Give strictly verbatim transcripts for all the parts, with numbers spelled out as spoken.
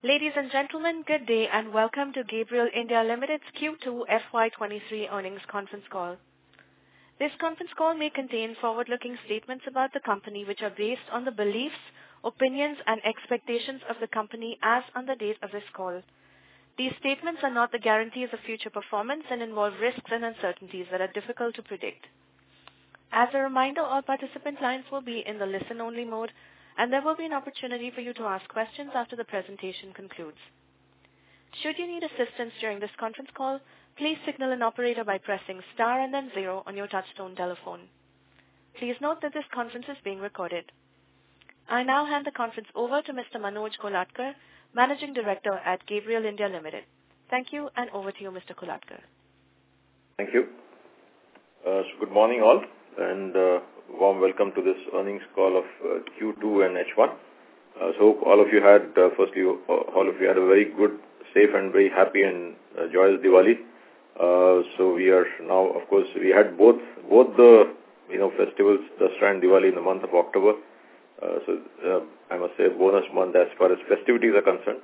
Ladies and gentlemen, good day and welcome to Gabriel India Limited's Q two F Y twenty-three earnings conference call. This conference call may contain forward-looking statements about the company which are based on the beliefs, opinions and expectations of the company as on the date of this call. These statements are not the guarantees of future performance and involve risks and uncertainties that are difficult to predict. As a reminder, all participant lines will be in the listen-only mode, and there will be an opportunity for you to ask questions after the presentation concludes. Should you need assistance during this conference call, please signal an operator by pressing star and then zero on your touchtone telephone. Please note that this conference is being recorded. I now hand the conference over to Mister Manoj Kolhatkar, Managing Director at Gabriel India Limited. Thank you, and over to you, Mister Kolhatkar. Thank you. Uh, so good morning all, and uh, warm welcome to this earnings call of uh, Q two and H one. Uh, so hope all of you had, uh, firstly, all of you had a very good, safe and very happy and uh, joyous Diwali. Uh, so we are now, of course, we had both both the you know festivals, Dasra and Diwali, in the month of October. Uh, so uh, I must say, bonus month as far as festivities are concerned.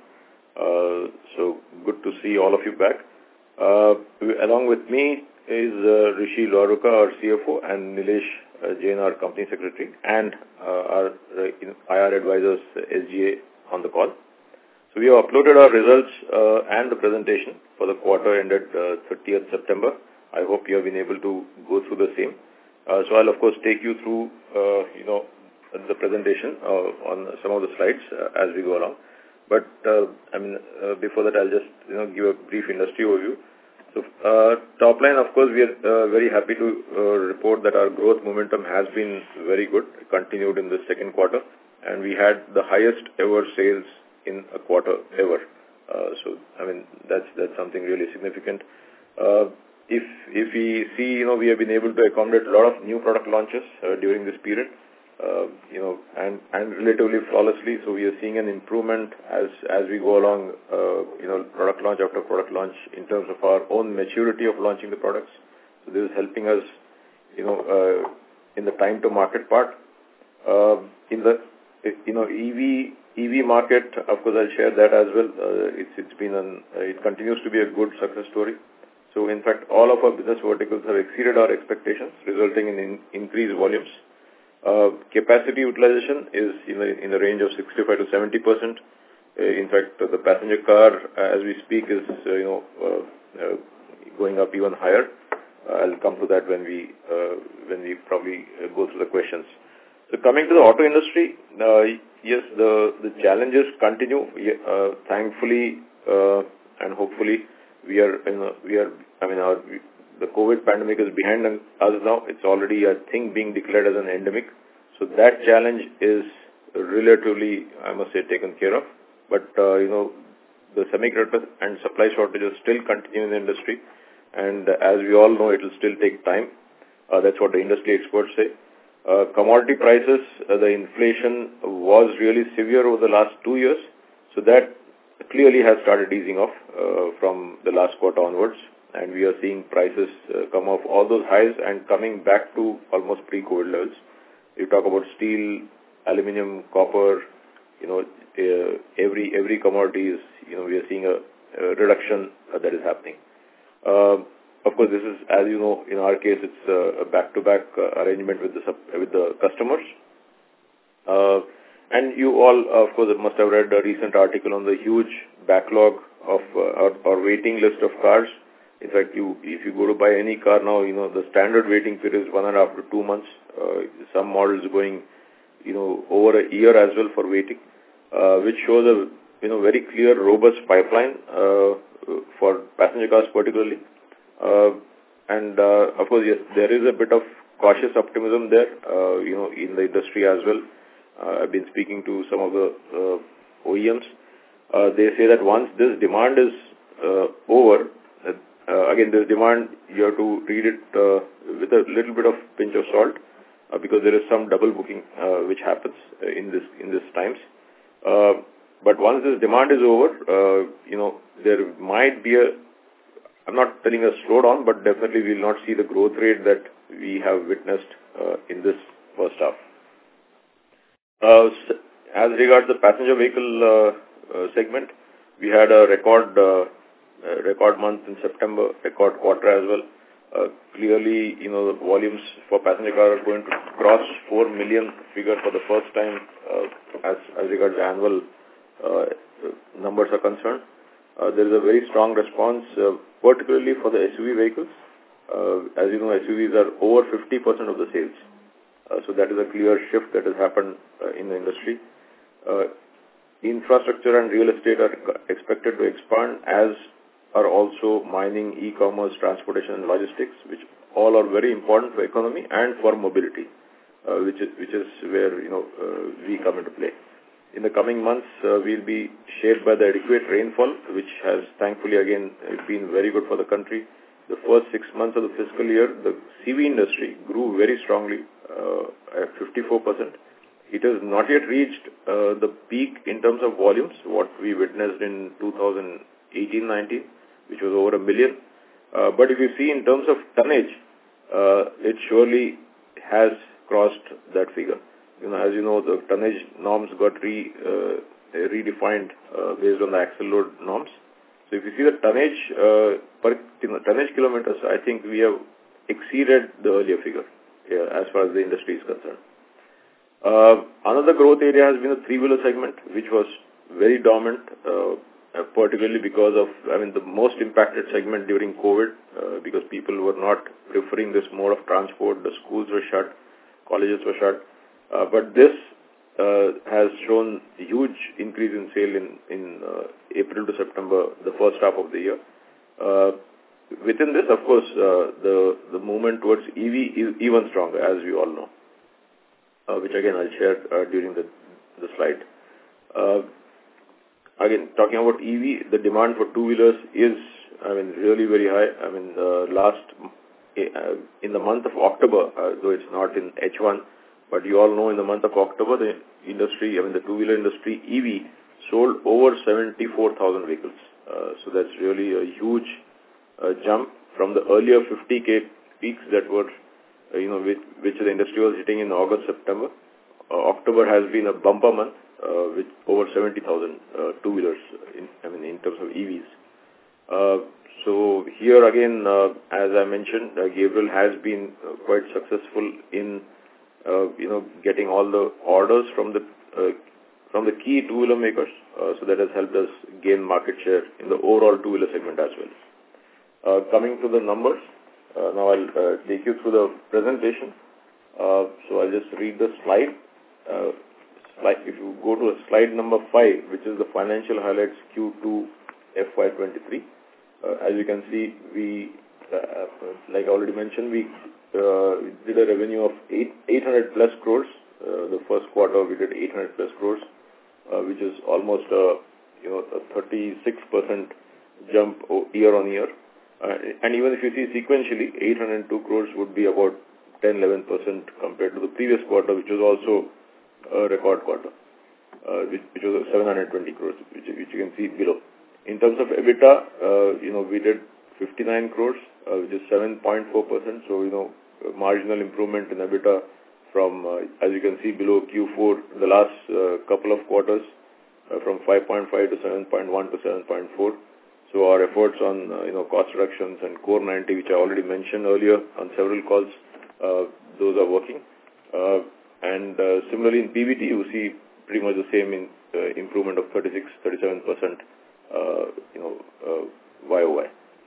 Uh, so good to see all of you back. Uh, along with me is uh, Rishi Luaruka, our C F O, and Nilesh uh, Jain, our Company Secretary, and uh, our uh, I R advisors, uh, S G A, on the call. So we have uploaded our results uh, and the presentation for the quarter ended uh, thirtieth September. I hope you have been able to go through the same. Uh, so I'll of course take you through, uh, you know, the presentation uh, on some of the slides uh, as we go along. But uh, I mean, uh, before that, I'll just you know give a brief industry overview. So uh, top line, of course, we are uh, very happy to uh, report that our growth momentum has been very good, continued in the second quarter, and we had the highest ever sales in a quarter ever. Uh, so I mean, that's that's something really significant. Uh, if if we see, you know, we have been able to accommodate a lot of new product launches uh, during this period. Uh, you know, and, and relatively flawlessly. So we are seeing an improvement as, as we go along, uh, you know, product launch after product launch in terms of our own maturity of launching the products. So this is helping us, you know, uh, in the time to market part. Uh, in the, you know, E V, E V market, of course, I'll share that as well. Uh, it's, it's been an, uh, it continues to be a good success story. So in fact, all of our business verticals have exceeded our expectations, resulting in, in increased volumes. Uh, capacity utilization is in the, in the range of sixty-five to seventy percent. Uh, in fact, uh, the passenger car, uh, as we speak, is uh, you know uh, uh, going up even higher. Uh, I'll come to that when we uh, when we probably uh, go through the questions. So, coming to the auto industry, uh, yes, the the challenges continue. Uh, thankfully uh, and hopefully, we are you know, we are I mean our. The COVID pandemic is behind us now. It's already, I think, being declared as an endemic. So that challenge is relatively, I must say, taken care of. But, uh, you know, the semiconductor and supply shortages still continue in the industry. And uh, as we all know, it will still take time. Uh, that's what the industry experts say. Uh, commodity prices, uh, the inflation was really severe over the last two years. So that clearly has started easing off uh, from the last quarter onwards. And we are seeing prices uh, come off all those highs and coming back to almost pre-COVID levels. You talk about steel, aluminium, copper, you know, uh, every every commodity is, you know, we are seeing a, a reduction uh, that is happening. Uh, of course, this is, as you know, in our case, it's uh, a back-to-back uh, arrangement with the with the customers. Uh, and you all, of course, must have read a recent article on the huge backlog of uh, or, or waiting list of cars. In fact, you if you go to buy any car now, you know, the standard waiting period is one and a half to two months. Uh, some models going, you know, over a year as well for waiting, uh, which shows a, you know, very clear, robust pipeline uh, for passenger cars particularly. Uh, and, uh, of course, yes, there is a bit of cautious optimism there, uh, you know, in the industry as well. Uh, I've been speaking to some of the uh, O E Ms. Uh, they say that once this demand is uh, over, Uh, again, this demand, you have to read it uh, with a little bit of pinch of salt uh, because there is some double booking uh, which happens uh, in this in this times. Uh, but once this demand is over, uh, you know, there might be a, I'm not telling a slowdown, but definitely we will not see the growth rate that we have witnessed uh, in this first half. Uh, as regards the passenger vehicle uh, uh, segment, we had a record uh, uh, record month in September, record quarter as well. Uh, clearly, you know, the volumes for passenger car are going to cross four million figure for the first time uh, as, as regards the annual uh, numbers are concerned. Uh, there is a very strong response, uh, particularly for the S U V vehicles. Uh, as you know, S U Vs are over fifty percent of the sales. Uh, so that is a clear shift that has happened uh, in the industry. Uh, infrastructure and real estate are expected to expand, as are also mining, e-commerce, transportation, and logistics, which all are very important for economy and for mobility, uh, which is which is where you know uh, we come into play. In the coming months, uh, we'll be shaped by the adequate rainfall, which has thankfully again been very good for the country. The first six months of the fiscal year, the C V industry grew very strongly uh, at fifty-four percent. It has not yet reached uh, the peak in terms of volumes, what we witnessed in two thousand eighteen nineteen, which was over a million. Uh, but if you see in terms of tonnage, uh, it surely has crossed that figure. You know, as you know, the tonnage norms got re, uh, redefined uh, based on the axle load norms. So if you see the tonnage uh, per you know, tonnage kilometers, I think we have exceeded the earlier figure yeah, as far as the industry is concerned. Uh, another growth area has been the three-wheeler segment, which was very dominant, uh, particularly because of, I mean, the most impacted segment during COVID, uh, because people were not preferring this mode of transport. The schools were shut, colleges were shut. Uh, but this uh, has shown a huge increase in sale in, in uh, April to September, the first half of the year. Uh, within this, of course, uh, the, the movement towards E V is even stronger, as we all know. Uh, which again I'll share uh, during the, the slide. Uh, again, talking about E V, the demand for two-wheelers is, I mean, really very high. I mean, uh, last, uh, in the month of October, uh, though it's not in H one, but you all know in the month of October, the industry, I mean, the two-wheeler industry, E V, sold over seventy-four thousand vehicles. Uh, so that's really a huge uh, jump from the earlier fifty K peaks that were Uh, you know, which, which the industry was hitting in August, September. Uh, October has been a bumper month uh, with over seventy thousand uh, two-wheelers, in, I mean, in terms of E Vs. Uh, so here again, uh, as I mentioned, uh, Gabriel has been uh, quite successful in, uh, you know, getting all the orders from the uh, from the key two-wheeler makers. Uh, so that has helped us gain market share in the overall two-wheeler segment as well. Uh, coming to the numbers. Uh, now I'll uh, take you through the presentation. Uh, so I'll just read the slide. Uh, slide. If you go to slide number five, which is the financial highlights Q two F Y twenty-three, uh, as you can see, we, uh, like I already mentioned, we uh, did a revenue of eight, 800 plus crores. Uh, the first quarter we did eight hundred plus crores, uh, which is almost a, you know, a thirty-six percent jump year on year. Uh, and even if you see sequentially, eight hundred two crores would be about ten to eleven percent compared to the previous quarter, which was also a record quarter, uh, which, which was seven hundred twenty crores, which, which you can see below. In terms of EBITDA, uh, you know, we did fifty-nine crores, uh, which is seven point four percent. So, you know, marginal improvement in EBITDA from, uh, as you can see below Q four, the last uh, couple of quarters, uh, from five point five to seven point one to seven point four. So our efforts on, uh, you know, cost reductions and Core ninety, which I already mentioned earlier on several calls, uh, those are working. Uh, and uh, similarly in P B T, you see pretty much the same in, uh, improvement of thirty-six, thirty-seven percent, uh, you know, uh, Y O Y.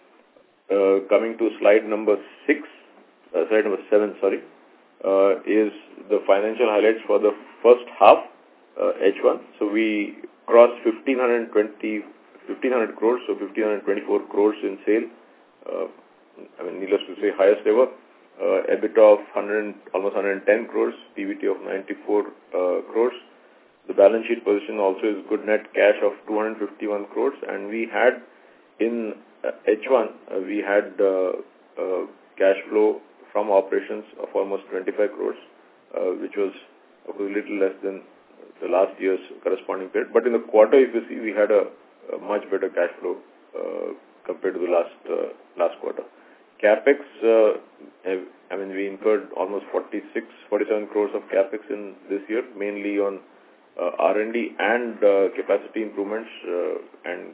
Uh, coming to slide number six, uh, slide number seven, sorry, uh, is the financial highlights for the first half, uh, H one. So we crossed fifteen twenty fifteen hundred crores, so fifteen twenty-four crores in sale. Uh, I mean, needless to say, highest ever. Uh, EBITDA of one hundred, almost one hundred ten crores, P B T of ninety-four uh, crores. The balance sheet position also is good, net cash of two hundred fifty-one crores, and we had in uh, H one, uh, we had uh, uh, cash flow from operations of almost twenty-five crores, uh, which was a little less than the last year's corresponding period. But in the quarter, if you see, we had a A much better cash flow uh, compared to the last uh, last quarter. Capex, uh, have, I mean, we incurred almost forty-six, forty-seven crores of Capex in this year, mainly on uh, R and D and uh, capacity improvements uh, and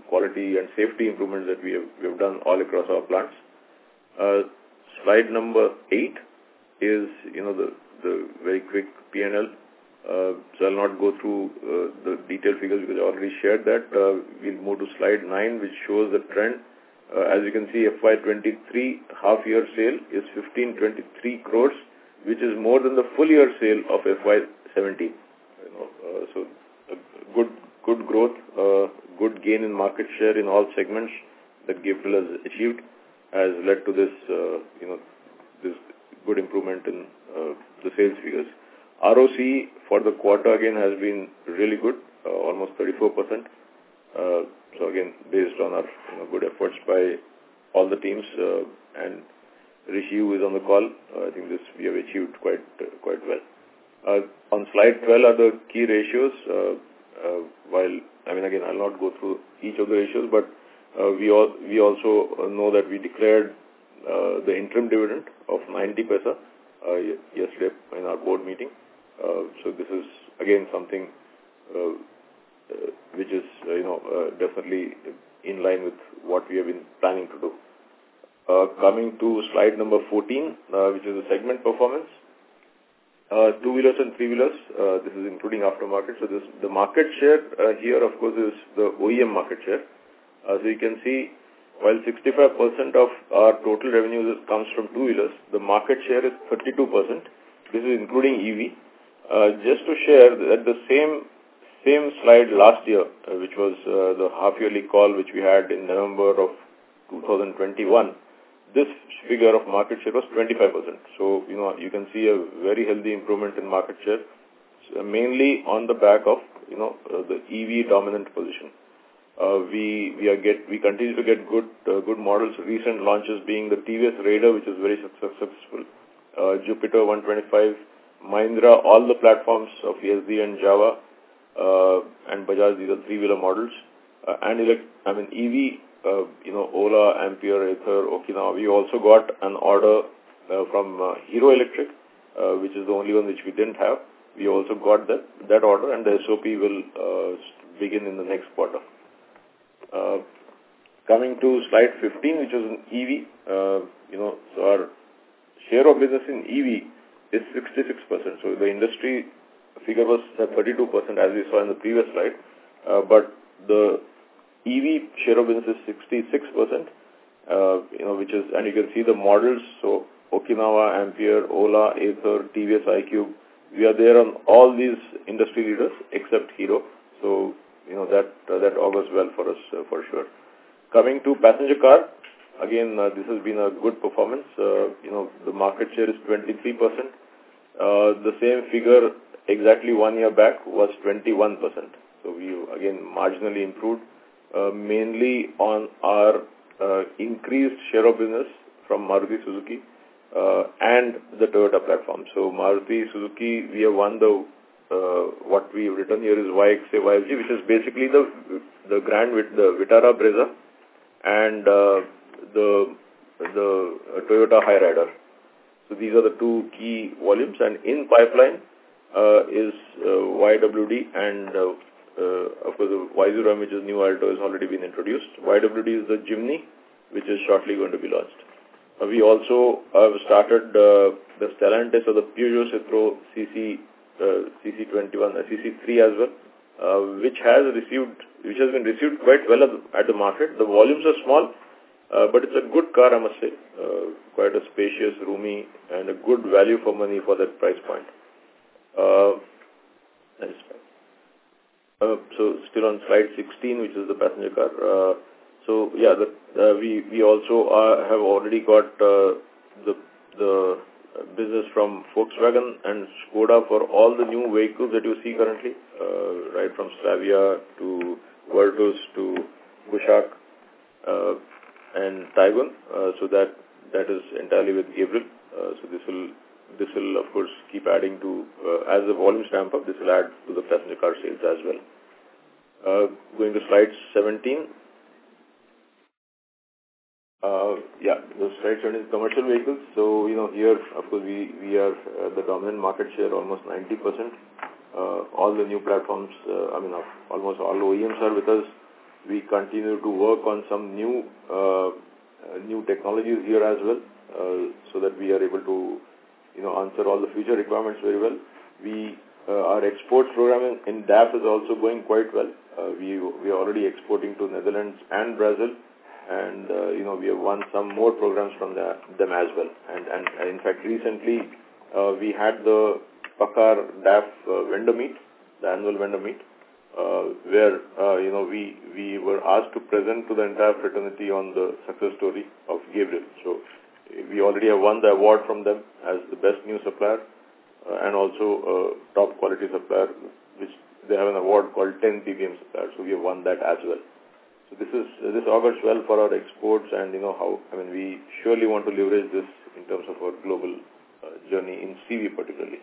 quality and safety improvements that we have, we have done all across our plants. Uh, slide number eight is, you know, the, the very quick P and L. Uh, so I'll not go through uh, the detailed figures because I already shared that. Uh, we'll move to slide nine, which shows the trend. Uh, as you can see, F Y twenty-three half-year sale is fifteen twenty-three crores, which is more than the full-year sale of F Y seventeen. You know, uh, so uh, good, good growth, uh, good gain in market share in all segments that Gabriel has achieved has led to this, uh, you know, this good improvement in uh, the sales figures. R O C for the quarter again has been really good, uh, almost thirty-four percent. Uh, so again, based on our you know, good efforts by all the teams, uh, and Rishi who is on the call, uh, I think this we have achieved quite uh, quite well. Uh, on slide twelve are the key ratios. Uh, uh, while I mean again, I'll not go through each of the ratios, but uh, we all we also know that we declared uh, the interim dividend of ninety paisa uh, yesterday in our board meeting. Uh, so this is again something uh, uh, which is uh, you know uh, definitely in line with what we have been planning to do. Uh, coming to slide number fourteen, uh, which is the segment performance. Uh, two-wheelers and three-wheelers, uh, this is including aftermarket. So this the market share uh, here, of course, is the O E M market share. Uh, so you can see, while sixty-five percent of our total revenue comes from two-wheelers, the market share is thirty-two percent. This is including E V. Uh, just to share that the same same slide last year, uh, which was uh, the half-yearly call which we had in November of two thousand twenty-one, this figure of market share was twenty-five percent. So, you know, you can see a very healthy improvement in market share, so mainly on the back of, you know, uh, the E V dominant position. Uh, we we are get we continue to get good uh, good models. Recent launches being the T V S Raider, which is very successful, uh, Jupiter one twenty-five, Mahindra, all the platforms of E S D and Java, uh, and Bajaj. These are three-wheeler models, uh, and elect, I mean E V. Uh, you know, Ola, Ampere, Ather, Okinawa. We also got an order uh, from uh, Hero Electric, uh, which is the only one which we didn't have. We also got that that order, and the S O P will uh, begin in the next quarter. Uh, coming to slide fifteen, which is an E V, uh, you know, so our share of business in E V is sixty-six percent. So the industry figure was thirty-two percent, as we saw in the previous slide, uh, but the E V share of business is sixty-six percent, uh, you know, which is, and you can see the models, so Okinawa, Ampere, Ola, Ather, T V S iQube, we are there on all these industry leaders except Hero, so, you know, that uh, that augurs well for us, uh, for sure. Coming to passenger car, again, uh, this has been a good performance, uh, you know, the market share is twenty-three percent, uh, the same figure exactly one year back was twenty-one percent, so we, again, marginally improved. Uh, mainly on our uh, increased share of business from Maruti Suzuki uh, and the Toyota platform. So Maruti Suzuki, we have won the, uh, what we have written here is Y X A Y F G, which is basically the the Grand Vit, the Vitara Brezza and uh, the the Toyota Hyryder. So these are the two key volumes, and in pipeline uh, is uh, Y W D and uh, Uh, of course, the Y zero M, which is new Alto, has already been introduced. Y W D is the Jimny, which is shortly going to be launched. Uh, we also have uh, started uh, the Stellantis or the Peugeot Citroën C C uh, C C twenty-one, uh, C C three as well, uh, which has received, which has been received quite well at the, at the market. The volumes are small, uh, but it's a good car, I must say. Uh, quite a spacious, roomy, and a good value for money for that price point. Uh, nice. Uh, so still on slide sixteen, which is the passenger car. Uh, so yeah, the, uh, we we also uh, have already got uh, the the business from Volkswagen and Skoda for all the new vehicles that you see currently, uh, right from Slavia to Virtus to Kushaq uh, and Taigun. Uh, so that that is entirely with Gabriel. Uh, so this will this will of course keep adding to uh, as the volumes ramp up. This will add to the passenger car sales as well. Uh, going to slide seventeen. Uh, yeah, the slide seventeen is commercial vehicles. So, you know, here, of course, we, we are uh, the dominant market share, almost ninety percent. Uh, all the new platforms, uh, I mean, uh, almost all O E Ms are with us. we continue to work on some new uh, new technologies here as well, uh, so that we are able to, you know, answer all the future requirements very well. We uh, our exports program in, in D A F is also going quite well. Uh, we we are already exporting to Netherlands and Brazil, and uh, you know, we have won some more programs from the, them as well. And, and and in fact, recently uh, we had the Pakar D A F uh, vendor meet, the annual vendor meet, uh, where uh, you know we we were asked to present to the entire fraternity on the success story of Gabriel. So we already have won the award from them as the best new supplier, uh, and also uh, top quality supplier, which they have an award called ten P P M supplier. So we have won that as well. So this is uh, this augurs well for our exports, and you know how I mean we surely want to leverage this in terms of our global uh, journey in C V particularly.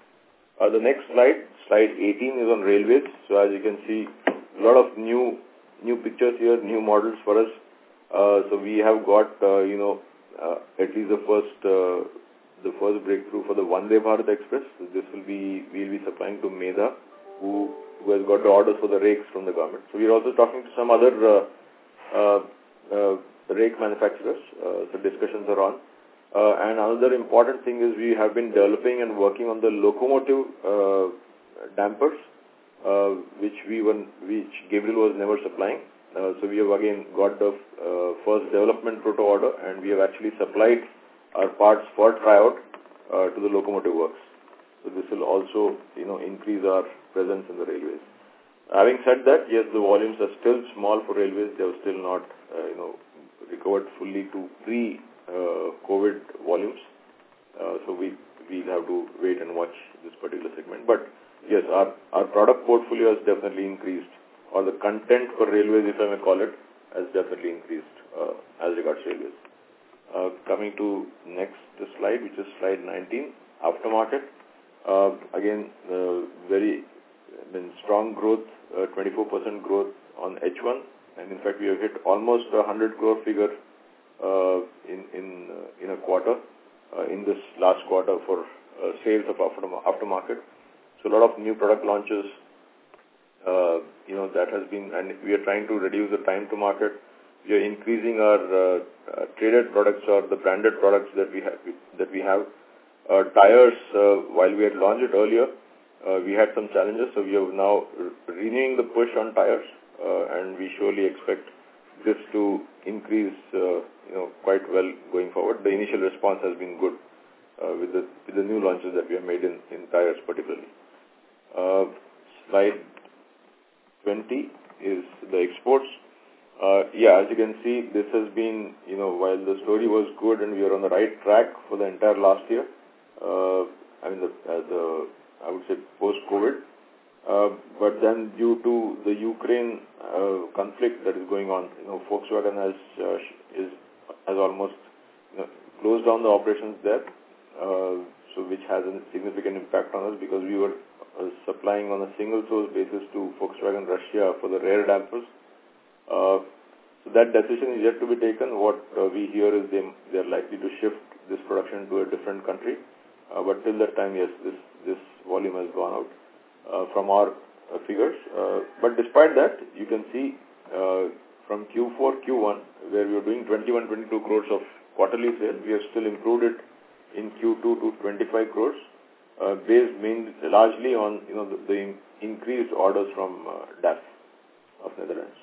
Uh, the next slide, slide eighteen, is on railways. So as you can see, a lot of new new pictures here, new models for us. Uh, so we have got uh, you know uh, at least the first uh, the first breakthrough for the Vande Bharat Express. So this will be we'll be supplying to Medha, who who has got the orders for the rakes from the government. So we are also talking to some other uh, uh, uh, rake manufacturers. Uh, so discussions are on. Uh, and another important thing is we have been developing and working on the locomotive uh, dampers, uh, which we were, which Gabriel was never supplying. Uh, so we have again got the uh, first development proto order, and we have actually supplied our parts for tryout uh, to the locomotive works. So this will also, you know, increase our presence in the railways. Having said that, yes, the volumes are still small for railways. They have still not, uh, you know, recovered fully to pre Uh, COVID volumes. Uh, so we we have to wait and watch this particular segment. But yes, our, our product portfolio has definitely increased, or the content for railways, if I may call it, has definitely increased uh, as regards railways. Uh, coming to next slide, which is slide nineteen, aftermarket. Uh, again, uh, very I mean, strong growth, uh, twenty-four percent growth on H one, and in fact we have hit almost a one hundred crore figure Uh, in in uh, in a quarter, uh, in this last quarter for uh, sales of after aftermarket. So a lot of new product launches, uh, you know, that has been, and we are trying to reduce the time to market. We are increasing our uh, uh, traded products or the branded products that we have. That we have. Uh, tires, uh, while we had launched it earlier, uh, we had some challenges. So we are now re renewing the push on tires, uh, and we surely expect this to increase, uh, you know, quite well going forward. The initial response has been good uh, with the with the new launches that we have made in, in tires particularly. Uh, slide twenty is the exports. Uh, yeah, as you can see, this has been, you know, while the story was good and we are on the right track for the entire last year. Uh, I mean, the, uh, the I would say post-COVID. Uh, but then, due to the Ukraine uh, conflict that is going on, you know, Volkswagen has uh, is has almost you know, closed down the operations there, uh, so which has a significant impact on us because we were uh, supplying on a single source basis to Volkswagen Russia for the rear dampers. Uh, so that decision is yet to be taken. What uh, we hear is they they are likely to shift this production to a different country, uh, but till that time, yes, this this volume has gone out. Uh, from our uh, figures. Uh, but despite that, you can see uh, from Q four, Q one, where we were doing twenty-one, twenty-two crores of quarterly sales, we have still improved it in Q two to twenty-five crores, uh, based mainly, largely on, you know, the, the increased orders from uh, D A F of Netherlands.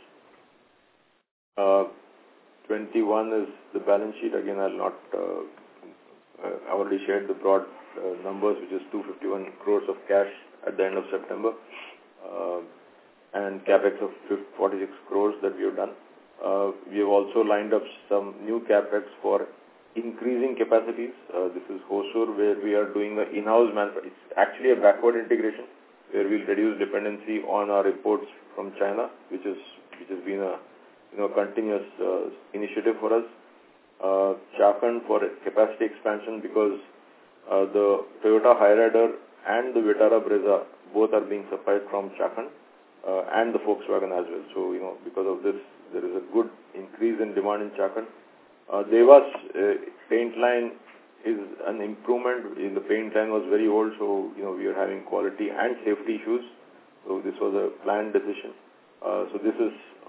Uh, twenty-one is the balance sheet. Again, I'll not, uh, I already shared the broad uh, numbers, which is two hundred fifty-one crores of cash at the end of September, uh, and capex of forty-six crores that we have done. Uh, we have also lined up some new capex for increasing capacities. Uh, this is Hosur, where we are doing the in-house manufacturing. It's actually a backward integration, where we'll reduce dependency on our imports from China, which is which has been a you know continuous uh, initiative for us. Uh, Chakan for capacity expansion, because uh, the Toyota Hyryder and the Vitara Brezza both are being supplied from Chakan, uh, and the Volkswagen as well. So, you know, because of this, there is a good increase in demand in Chakan. Uh, Devas uh, paint line is an improvement. The paint line was very old, so, you know, we are having quality and safety issues. So this was a planned decision. Uh, so this is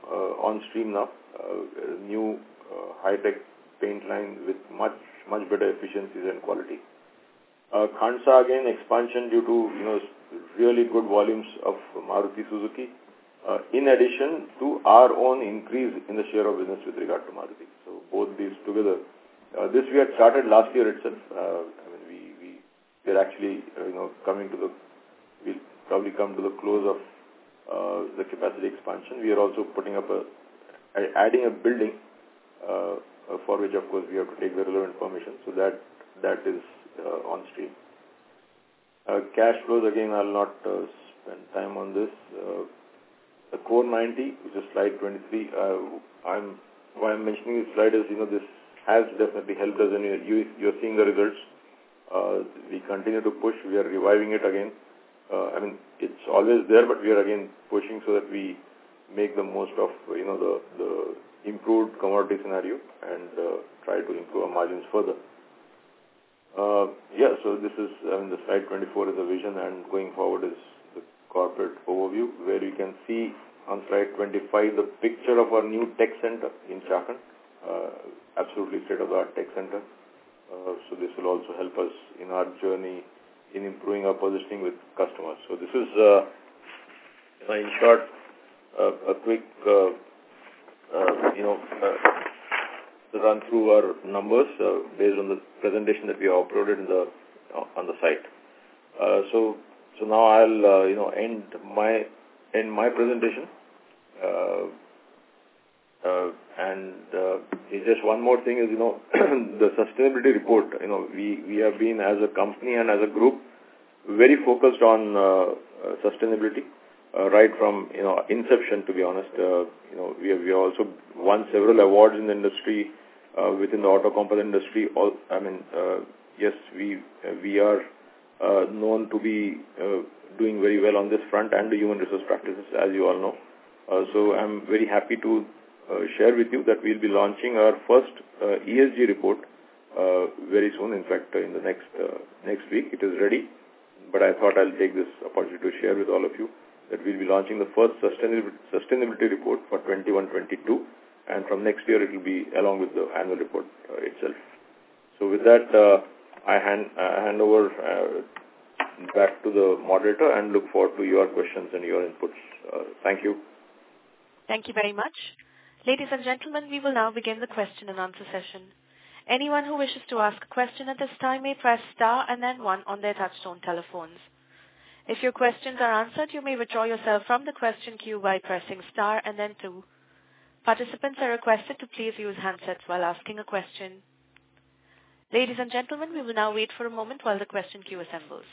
uh, on stream now. Uh, new uh, high-tech paint line with much, much better efficiencies and quality. Uh, Khandsa again expansion due to, you know, really good volumes of Maruti Suzuki. Uh, in addition to our own increase in the share of business with regard to Maruti. So both these together. Uh, this we had started last year itself. Uh, I mean, we, we, we're actually, uh, you know, coming to the, we'll probably come to the close of uh, the capacity expansion. We are also putting up a, adding a building uh, for which, of course, we have to take the relevant permission. So that, that is uh, on stream. Uh, cash flows, again, I'll not uh, spend time on this. Uh, The Core ninety, which is slide twenty-three, uh, I'm, why I'm mentioning this slide is, you know, this has definitely helped us, and you, you're seeing the results. Uh, we continue to push. We are reviving it again. Uh, I mean, it's always there, but we are again pushing so that we make the most of, you know, the, the improved commodity scenario and uh, try to improve our margins further. Uh, yeah, so this is, I mean, the slide twenty-four is a vision, and going forward is corporate overview, where you can see on slide twenty-five the picture of our new tech center in Chakan, uh, absolutely state-of-the-art tech center. Uh, so this will also help us in our journey in improving our positioning with customers. So this is, uh, in short, uh, a quick, uh, uh, you know, uh, run through our numbers uh, based on the presentation that we have uploaded in the uh, on the site. Uh, so. So now I'll, uh, you know, end my end my presentation, uh, uh, and uh, just one more thing is, you know, the sustainability report. You know, we we have been as a company and as a group very focused on uh, uh, sustainability uh, right from, you know, inception. To be honest, uh, you know, we have we have also won several awards in the industry uh, within the auto composite industry. All I mean, uh, yes, we uh, we are. Uh, known to be uh, doing very well on this front and the human resource practices, as you all know. Uh, so I'm very happy to uh, share with you that we'll be launching our first uh, E S G report uh, very soon. In fact, uh, in the next uh, next week, it is ready. But I thought I'll take this opportunity to share with all of you that we'll be launching the first sustainability, sustainability report for twenty-one twenty-two, and from next year it will be along with the annual report uh, itself. So with that, uh, I hand, uh, hand over uh, back to the moderator and look forward to your questions and your inputs. Uh, thank you. Thank you very much. Ladies and gentlemen, we will now begin the question and answer session. Anyone who wishes to ask a question at this time may press star and then one on their touchtone telephones. If your questions are answered, you may withdraw yourself from the question queue by pressing star and then two. Participants are requested to please use handsets while asking a question. Ladies and gentlemen, we will now wait for a moment while the question queue assembles.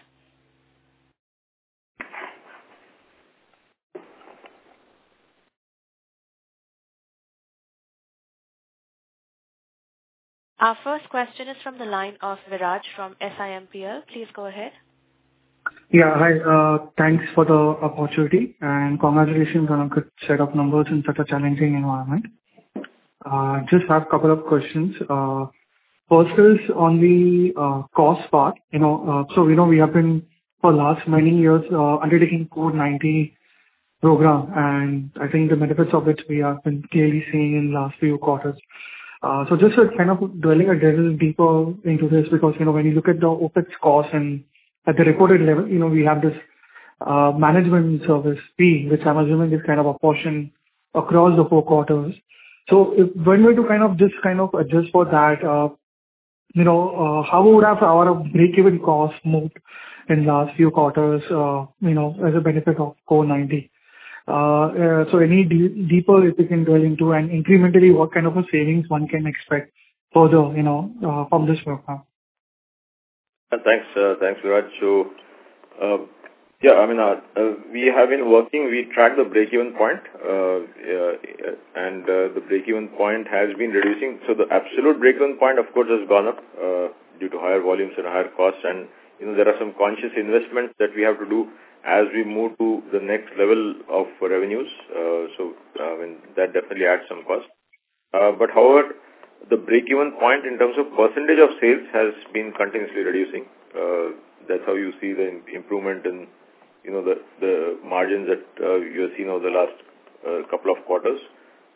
Our first question is from the line of Viraj from S I M P L. Please go ahead. Yeah, hi. Uh, thanks for the opportunity and congratulations on a good set of numbers in such a challenging environment. Uh, just have a couple of questions. Uh, First is on the uh, cost part. You know, uh, so you know we have been for last many years uh, undertaking Core ninety program, and I think the benefits of it we have been clearly seeing in last few quarters. Uh, so just a kind of dwelling a little deeper into this, because you know when you look at the OPEX cost and at the reported level, you know we have this uh, management service fee, which I'm assuming is kind of a portion across the four quarters. So if when we to kind of just kind of adjust for that. Uh, You know, uh, how would have our break-even cost moved in last few quarters, uh, you know, as a benefit of Core ninety? Uh, uh, so any de- deeper if we can dwell into, and incrementally what kind of a savings one can expect further, you know, uh, from this program? Thanks, uh, thanks, Viraj. So, uh, yeah, I mean, uh, uh, we have been working, we track the break-even point, uh, uh, and uh, the break-even point has been reducing. So the absolute break-even point, of course, has gone up uh, due to higher volumes and higher costs. And, you know, there are some conscious investments that we have to do as we move to the next level of revenues. Uh, so, I mean, that definitely adds some cost. Uh, but, however, the break-even point in terms of percentage of sales has been continuously reducing. Uh, that's how you see the improvement in you know, the, the margins that uh, you have seen over the last uh, couple of quarters.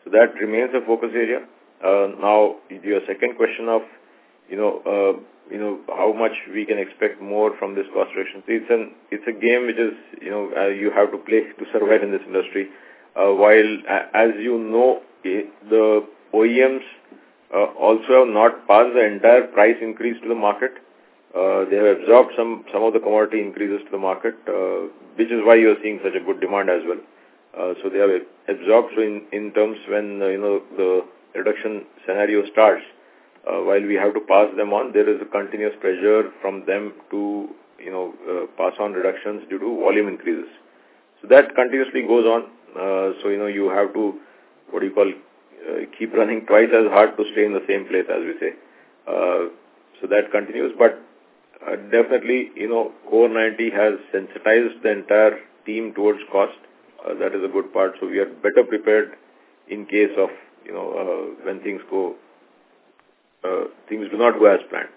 So that remains a focus area. Uh, now, your second question of, you know, uh, you know, how much we can expect more from this cost reduction. It's an, it's a game which is, you know, uh, you have to play to survive in this industry. Uh, while, uh, as you know, the O E Ms uh, also have not passed the entire price increase to the market. Uh, they have absorbed some, some of the commodity increases to the market, uh, which is why you are seeing such a good demand as well. Uh, so they have absorbed. So in, in terms when, uh, you know, the reduction scenario starts, uh, while we have to pass them on, there is a continuous pressure from them to, you know, uh, pass on reductions due to volume increases. So that continuously goes on. Uh, so, you know, you have to, what do you call, uh, keep running twice as hard to stay in the same place, as we say. Uh, so that continues. But uh, definitely, you know, Core ninety has sensitized the entire team towards cost. Uh, that is a good part. So we are better prepared in case of, you know, uh, when things go, uh, things do not go as planned.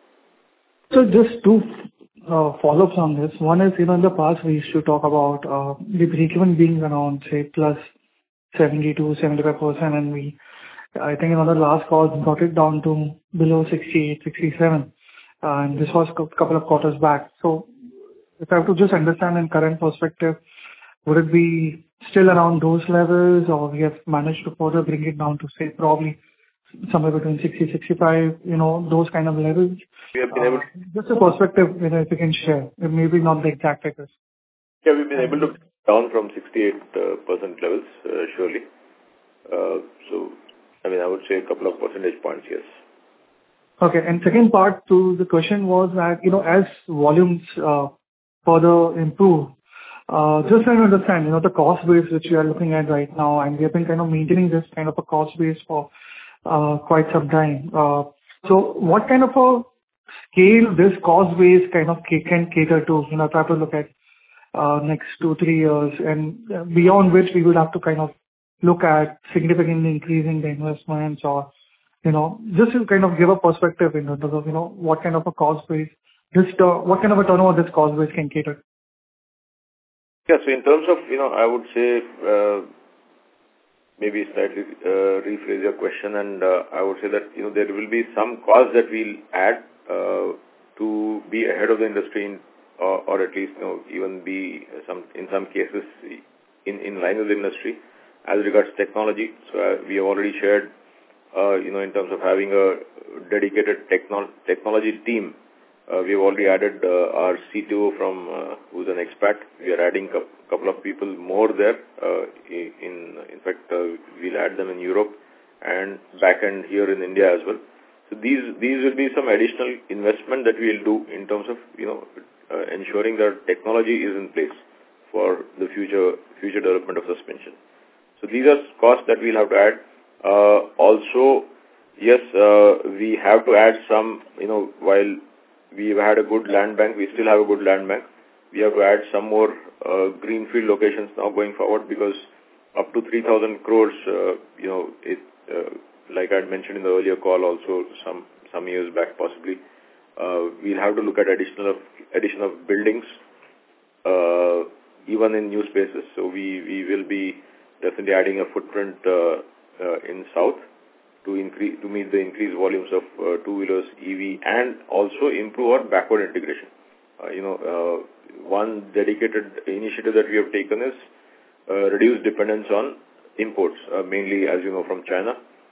So just two uh, follow-ups on this. One is, you know, in the past we used to talk about uh, the break-even being around, say, plus seventy to seventy-five percent, and we, I think in the last call, got it down to below sixty-eight, sixty-seven, uh, and this was a couple of quarters back. So if I have to just understand in current perspective, would it be still around those levels, or we have managed to further bring it down to, say, probably somewhere between sixty, sixty-five, you know, those kind of levels? We have been able to, uh, just a perspective, you know, if you can share, maybe not the exact figures. yeah, we've been able to down from sixty-eight percent levels, uh, surely. Uh, so, I mean, I would say a couple of percentage points, yes. Okay. And second part to the question was that, you know, as volumes uh, further improve, uh, just trying to understand, you know, the cost base which we are looking at right now, and we have been kind of maintaining this kind of a cost base for uh, quite some time. Uh, so what kind of a scale this cost base kind of ca- can cater to, you know, try to look at uh, next two, three years, and uh, beyond which we will have to kind of look at significantly increasing the investments, or, you know, just to kind of give a perspective in terms of, you know, what kind of a cost base, just uh, what kind of a turnover this cost base can cater. Yeah, so in terms of, you know, I would say, uh, maybe slightly uh, rephrase your question, and uh, I would say that, you know, there will be some cost that we'll add uh, to be ahead of the industry, in, or, or at least, you know, even be some, in some cases in, in line with the industry as regards technology. So uh, we have already shared, uh, you know, in terms of having a dedicated techno technology team. Uh, we have already added uh, our C T O from, uh, who's an expat. We are adding a couple of people more there. Uh, in, in fact, uh, we'll add them in Europe and back end here in India as well. So these, these will be some additional investment that we'll do in terms of, you know, uh, ensuring that technology is in place for the future, future development of suspension. So these are costs that we'll have to add. Uh, also, yes, uh, we have to add some, you know, while we've had a good land bank, we still have a good land bank. We have to add some more uh, greenfield locations now going forward, because up to three thousand crores, uh, you know, it, uh, like I had mentioned in the earlier call also some, some years back possibly, uh, we'll have to look at additional of, addition of buildings, uh, even in new spaces. So we, we will be definitely adding a footprint uh, uh, in South to increase, to meet the increased volumes of uh, two-wheelers, E V, and also improve our backward integration. Uh, you know, uh, one dedicated initiative that we have taken is uh, reduce dependence on imports, uh, mainly, as you know, from China,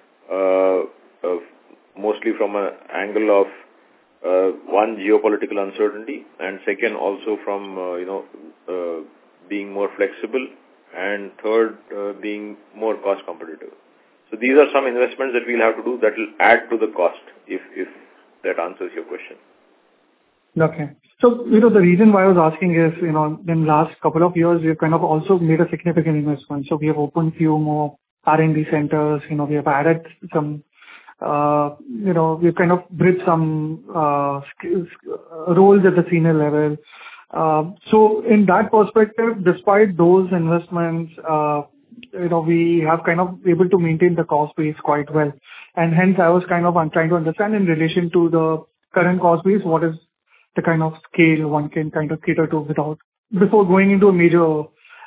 uh, uh, mostly from an angle of uh, one, geopolitical uncertainty, and second, also from, uh, you know, uh, being more flexible, and third, uh, being more cost competitive. So these are some investments that we'll have to do that will add to the cost, if, if that answers your question. Okay. So, you know, the reason why I was asking is, you know, in last couple of years, we've kind of also made a significant investment. So we have opened few more R and D centers, you know, we have added some, uh, you know, we've kind of bridged some uh, skills, uh, roles at the senior level. Uh, so in that perspective, despite those investments, uh, you know, we have kind of able to maintain the cost base quite well. And hence I was kind of I'm trying to understand in relation to the current cost base, what is the kind of scale one can kind of cater to without, before going into a major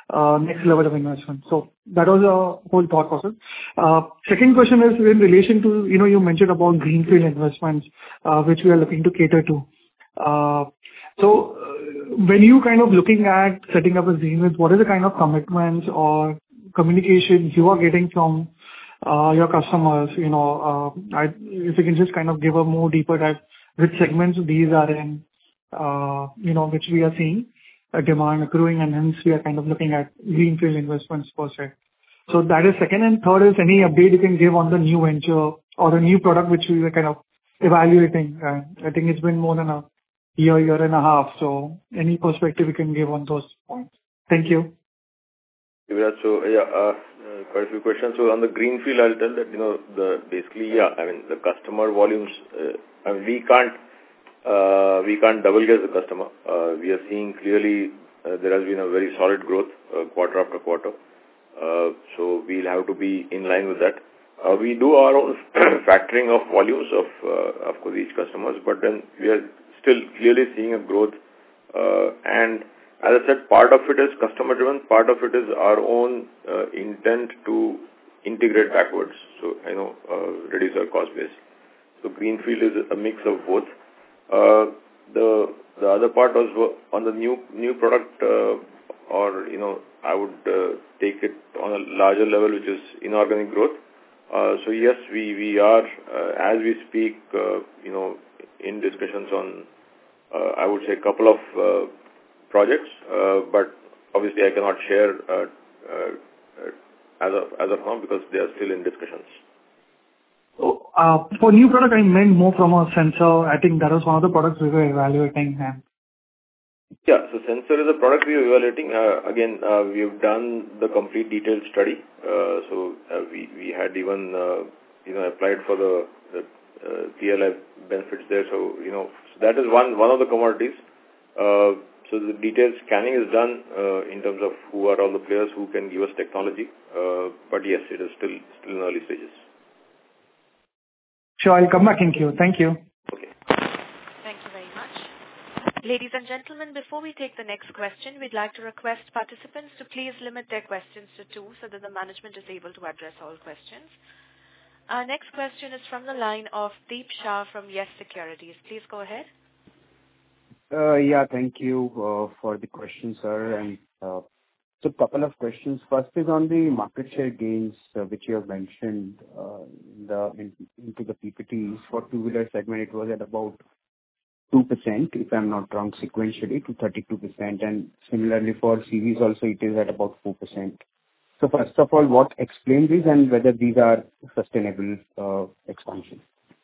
uh, next level of investment. So that was a whole thought process. Uh, Second question is in relation to, you know, you mentioned about greenfield investments, uh, which we are looking to cater to. Uh, So uh, when you kind of looking at setting up a Zenith, what is the kind of commitments or communication you are getting from uh, your customers? You know, uh, I- if you can just kind of give a more deeper dive, which segments these are in, uh, you know, which we are seeing a demand accruing, and hence we are kind of looking at greenfield investments per se. So that is second. And third is any update you can give on the new venture or a new product which we were kind of evaluating. Uh, I think it's been more than a year, year and a half. So any perspective you can give on those points? Thank you. Yuvraj, so yeah, uh, uh, quite a few questions. So on the greenfield, I'll tell that, you know, the basically, yeah, I mean, the customer volumes, uh, I mean, we can't, uh, we can't double guess the customer. Uh, we are seeing clearly uh, there has been a very solid growth uh, quarter after quarter. Uh, so we'll have to be in line with that. Uh, we do our own factoring of volumes of, uh, of course, each customers, but then we are still clearly seeing a growth. Uh, and as I said, part of it is customer driven, part of it is our own uh, intent to integrate backwards. So, you know, uh, reduce our cost base. So greenfield is a mix of both. Uh, the the other part was on the new new product, uh, or you know, I would uh, take it on a larger level, which is inorganic growth. Uh, so yes, we we are uh, as we speak, uh, you know, in discussions on, uh, I would say, a couple of uh, projects, uh, but obviously I cannot share uh, uh, as of as of now because they are still in discussions. So, uh, for new product, I meant more from a sensor. I think that was one of the products we were evaluating. And yeah, so sensor is a product we are evaluating. Uh, again, uh, we have done the complete detailed study. Uh, so uh, we we had even uh, you know applied for the, the uh, P L I benefits there. So you know so that is one one of the commodities. Uh, so the detailed scanning is done uh, in terms of who are all the players who can give us technology. Uh, but yes, it is still still in early stages. Sure, I'll come back in queue. Thank you. Okay. Thank you very much. Ladies and gentlemen, before we take the next question, we'd like to request participants to please limit their questions to two so that the management is able to address all questions. Our next question is from the line of Deep Shah from Yes Securities. Please go ahead. Uh, yeah, thank you uh, for the question, sir. And uh, so a couple of questions. First is on the market share gains, uh, which you have mentioned uh, in the, in, into the P P Ts. For two-wheeler segment, it was at about two percent, if I'm not wrong, sequentially to thirty-two percent. And similarly for C Vs also, it is at about four percent. So first of all, what explains this and whether these are sustainable uh, expansion?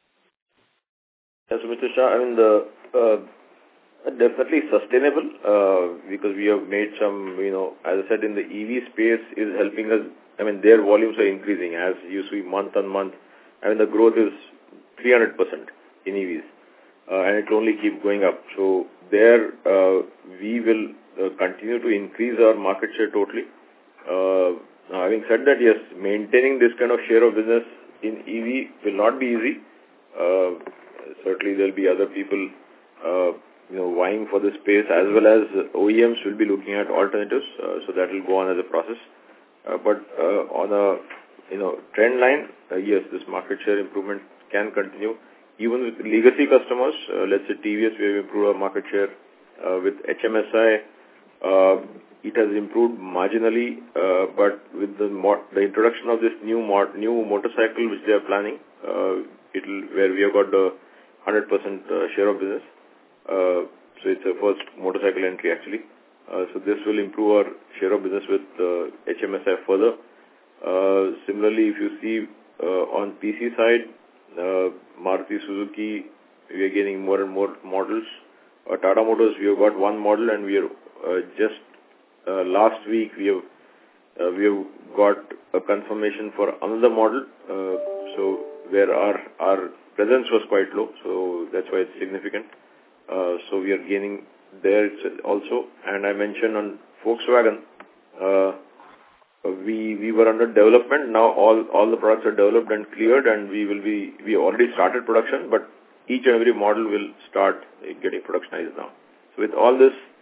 Yes, Mister Shah, I mean, the uh, definitely sustainable uh, because we have made some, you know, as I said, in the E V space is helping us. I mean, their volumes are increasing as you see month on month. I mean, the growth is three hundred percent in E Vs uh, and it will only keep going up. So there uh, we will uh, continue to increase our market share totally. Uh, now, having said that, yes, maintaining this kind of share of business in E V will not be easy. Uh, certainly there will be other people uh, you know, vying for this space, as well as O E Ms will be looking at alternatives. Uh, so that will go on as a process. Uh, but uh, on a you know trend line, uh, yes, this market share improvement can continue. Even with legacy customers, uh, let's say T V S, we have improved our market share. Uh, with H M S I, uh, it has improved marginally, uh, but with the the introduction of this new mod new motorcycle which they are planning, uh, it'll where we have got the one hundred percent uh, share of business. Uh, so it's a first motorcycle entry actually. Uh, so this will improve our share of business with uh, H M S I further. Uh, similarly, if you see uh, on P C side, uh, Maruti Suzuki, we are getting more and more models. Uh, Tata Motors, we have got one model, and we are uh, just uh, last week we have uh, we have got a confirmation for another model. Uh, so where our our presence was quite low, so that's why it's significant. Uh, so we are gaining there also. And I mentioned on Volkswagen, uh, we we were under development. Now all all the products are developed and cleared, and we will be we already started production, but each and every model will start getting productionized now. So with all this,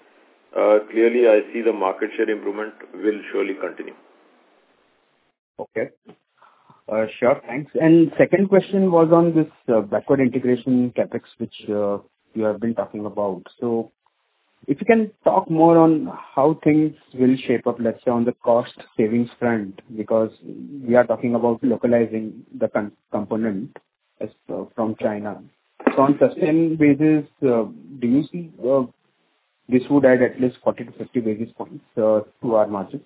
uh, clearly I see the market share improvement will surely continue. Okay. Uh, sure, thanks. And second question was on this uh, backward integration capex, which uh, you have been talking about. So if you can talk more on how things will shape up, let's say on the cost savings front, because we are talking about localizing the con- component as, uh, from China. So on sustained basis, uh, do you see uh, this would add at least forty to fifty basis points uh, to our margins?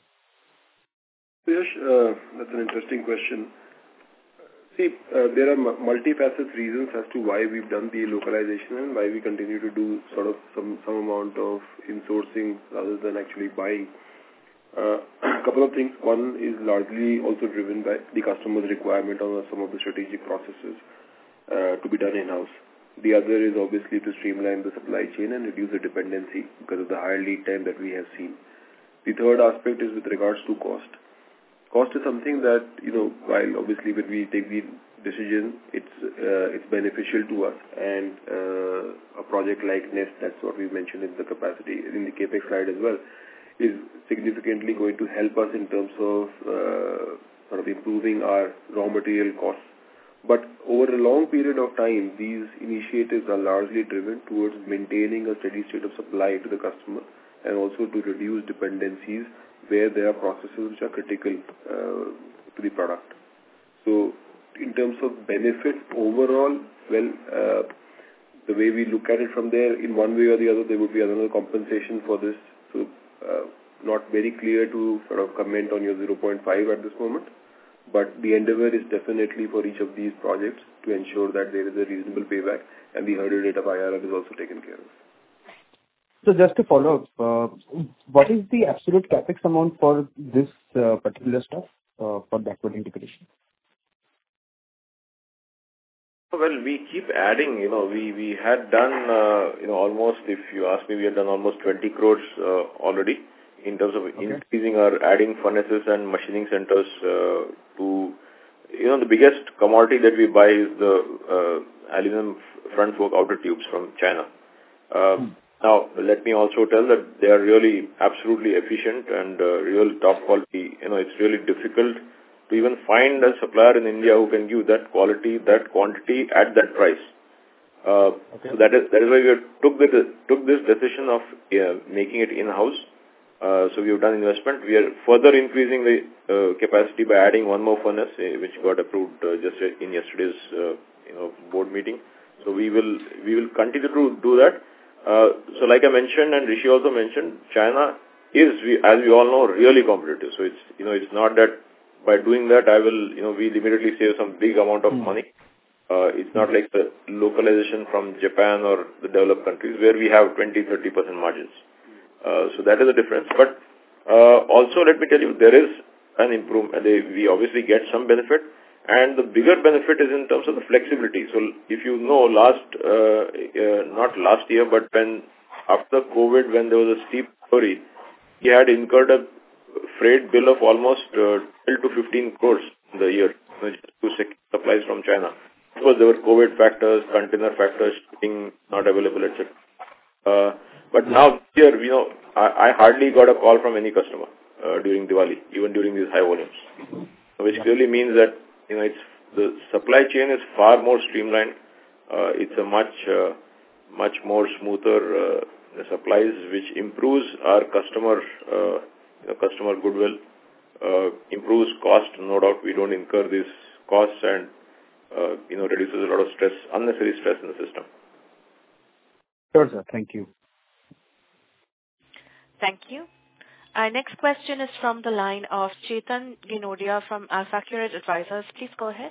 Yes, uh, that's an interesting question. See, uh, there are m- multifaceted reasons as to why we've done the localization and why we continue to do sort of some, some amount of insourcing rather than actually buying. Uh, a couple of things. One is largely also driven by the customer's requirement on some of the strategic processes uh, to be done in-house. The other is obviously to streamline the supply chain and reduce the dependency because of the higher lead time that we have seen. The third aspect is with regards to cost. Cost is something that, you know, while obviously when we take the decision, it's uh, it's beneficial to us. And uh, a project like Nest, that's what we mentioned in the capacity, in the CAPEX slide as well, is significantly going to help us in terms of uh, sort of improving our raw material costs. But over a long period of time, these initiatives are largely driven towards maintaining a steady state of supply to the customer and also to reduce dependencies where there are processes which are critical uh, to the product. So in terms of benefits overall, well, uh, the way we look at it from there, in one way or the other, there would be another compensation for this. So uh, not very clear to sort of comment on your zero point five at this moment, but the endeavor is definitely for each of these projects to ensure that there is a reasonable payback and the hurdle rate of I R R is also taken care of. So just to follow up, uh, what is the absolute capex amount for this uh, particular stuff uh, for backward integration? Well, we keep adding, you know, we, we had done, uh, you know, almost, if you ask me, we had done almost twenty crores uh, already in terms of okay. increasing our adding furnaces and machining centers uh, to, you know, the biggest commodity that we buy is the uh, aluminum front fork outer tubes from China. Uh, hmm. Now, let me also tell that they are really absolutely efficient and uh, real top quality. You know, it's really difficult to even find a supplier in India who can give that quality, that quantity at that price. Uh, okay. So that is that is why we took the took this decision of uh, making it in-house. Uh, so we have done investment. We are further increasing the uh, capacity by adding one more furnace, uh, which got approved uh, just in yesterday's uh, you know board meeting. So we will we will continue to do that. Uh, so like I mentioned and Rishi also mentioned, China is, we, as we all know, really competitive. So it's, you know, it's not that by doing that I will, you know, we'll immediately save some big amount of money. Uh, it's not like the localization from Japan or the developed countries where we have twenty to thirty percent margins. Uh, so that is the difference. But uh, also let me tell you, there is an improvement. We obviously get some benefit. And the bigger benefit is in terms of the flexibility. So if you know, last, uh, uh, not last year, but when after COVID, when there was a steep recovery, he had incurred a freight bill of almost uh, twelve to fifteen crores in the year, you know, just to secure supplies from China. Because there were COVID factors, container factors, shipping not available, et cetera. Uh, but now here, you know, I, I hardly got a call from any customer uh, during Diwali, even during these high volumes, which clearly means that you know, it's the supply chain is far more streamlined. Uh, it's a much, uh, much more smoother uh, supplies, which improves our customer, uh, you know, customer goodwill, uh, improves cost. No doubt, we don't incur these costs, and uh, you know, reduces a lot of stress, unnecessary stress in the system. Sure, sir. Thank you. Thank you. Our next question is from the line of Chetan Ginodia from AlfAccurate Advisors. Please go ahead.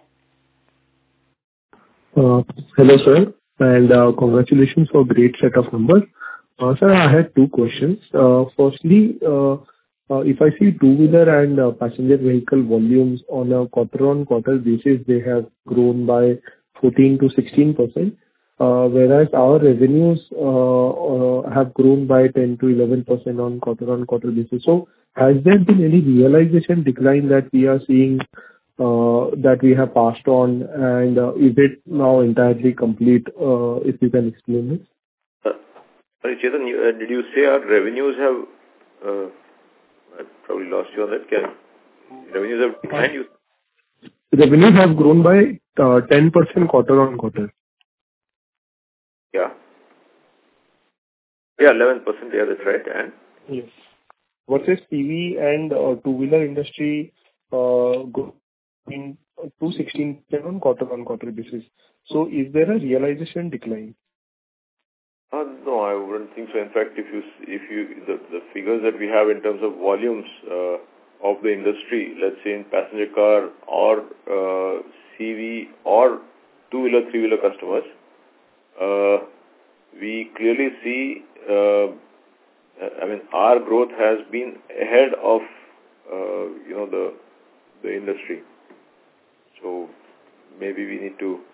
Uh, hello, sir, and uh, congratulations for a great set of numbers. Uh, sir, I had two questions. Uh, firstly, uh, uh, if I see two-wheeler and uh, passenger vehicle volumes on a quarter-on-quarter basis, they have grown by fourteen to sixteen percent. Uh, whereas our revenues uh, uh, have grown by ten to eleven percent on quarter-on-quarter basis. So has there been any realization decline that we are seeing uh, that we have passed on, and uh, is it now entirely complete? Uh, if you can explain this. Uh, Sorry, Chetan, you, uh, did you say our revenues have, uh, I probably lost you on that. Can, revenues have declined? You? Revenues have grown by uh, ten percent quarter on quarter. Yeah. Yeah, eleven percent. Yeah, that's right. And? Yes. Versus P V and uh, two-wheeler industry uh, growing two sixteen percent on quarter on quarter basis. So is there a realization decline? Uh, no, I wouldn't think so. In fact, if you if you the, the figures that we have in terms of volumes uh, of the industry, let's say in passenger car or uh, C V or two-wheeler, three-wheeler customers, uh, we clearly see, uh, I mean, our growth has been ahead of, uh, you know, the the industry. So maybe we need to.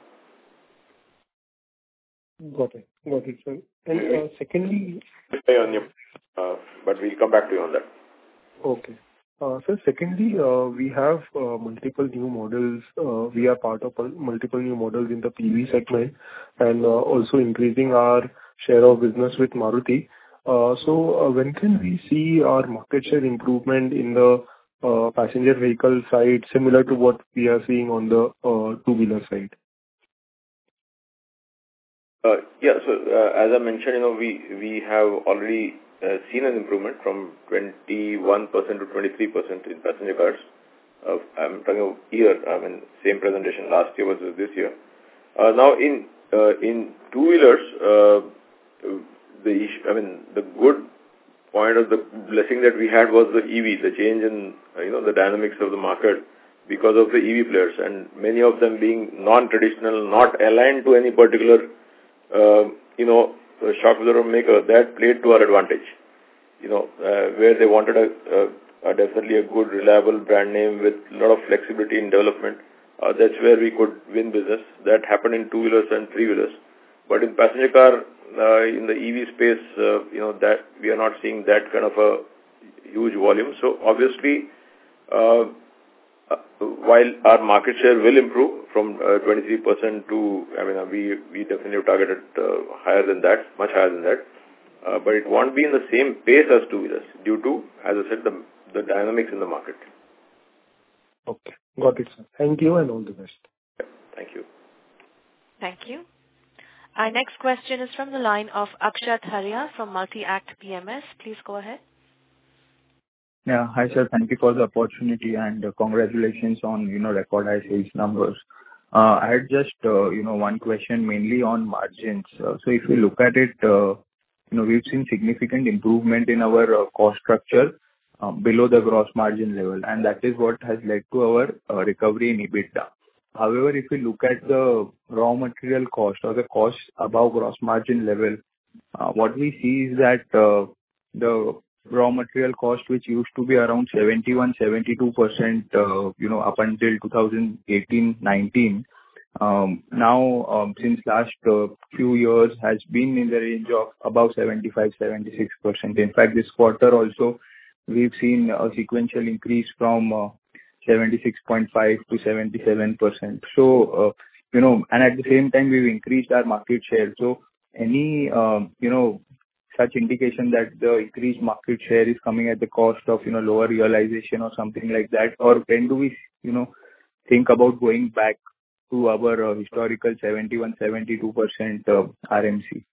Got it. Got it, sir. And uh, secondly... On your, uh, but we'll come back to you on that. Okay. Uh, so secondly, uh, we have uh, multiple new models. Uh, we are part of multiple new models in the P V segment and uh, also increasing our share of business with Maruti. Uh, so uh, when can we see our market share improvement in the uh, passenger vehicle side similar to what we are seeing on the uh, two-wheeler side? Uh, yeah, so uh, as I mentioned, you know, we, we have already uh, seen an improvement from twenty-one percent to twenty-three percent in passenger cars. Uh, I'm talking about year, I mean, same presentation last year versus this year. Uh, now, in uh, in two-wheelers, uh, the issue, I mean, the good point of the blessing that we had was the E V, the change in, uh, you know, the dynamics of the market because of the E V players, and many of them being non-traditional, not aligned to any particular Uh, you know, shock absorber maker, that played to our advantage. You know, uh, where they wanted a, a, a definitely a good, reliable brand name with a lot of flexibility in development. Uh, that's where we could win business. That happened in two-wheelers and three-wheelers. But in passenger car, uh, in the E V space, uh, you know, that we are not seeing that kind of a huge volume. So obviously, uh, Uh, while our market share will improve from uh, twenty-three percent to, I mean, uh, we we definitely have targeted uh, higher than that, much higher than that. Uh, but it won't be in the same pace as two-wheelers due to, as I said, the, the dynamics in the market. Okay. Got it, sir. Thank you and all the best. Yeah, thank you. Thank you. Our next question is from the line of Akshat Haria from Multi-Act P M S. Please go ahead. Yeah. Hi, sir. Thank you for the opportunity and uh, congratulations on, you know, record high sales numbers. Uh, I had just, uh, you know, one question mainly on margins. Uh, so if you look at it, uh, you know, we've seen significant improvement in our uh, cost structure uh, below the gross margin level, and that is what has led to our uh, recovery in EBITDA. However, if you look at the raw material cost or the cost above gross margin level, uh, what we see is that uh, the raw material cost, which used to be around seventy-one, seventy-two percent, uh, you know, up until two thousand eighteen, nineteen, um, now, um, since last uh, few years has been in the range of about seventy-five, seventy-six percent. In fact, this quarter also, we've seen a sequential increase from uh, seventy-six point five to seventy-seven percent. So, uh, you know, and at the same time, we've increased our market share. So, any, um, you know, such indication that the increased market share is coming at the cost of, you know, lower realization or something like that? Or when do we, you know, think about going back to our uh, historical seventy-one, seventy-two percent uh, R M C?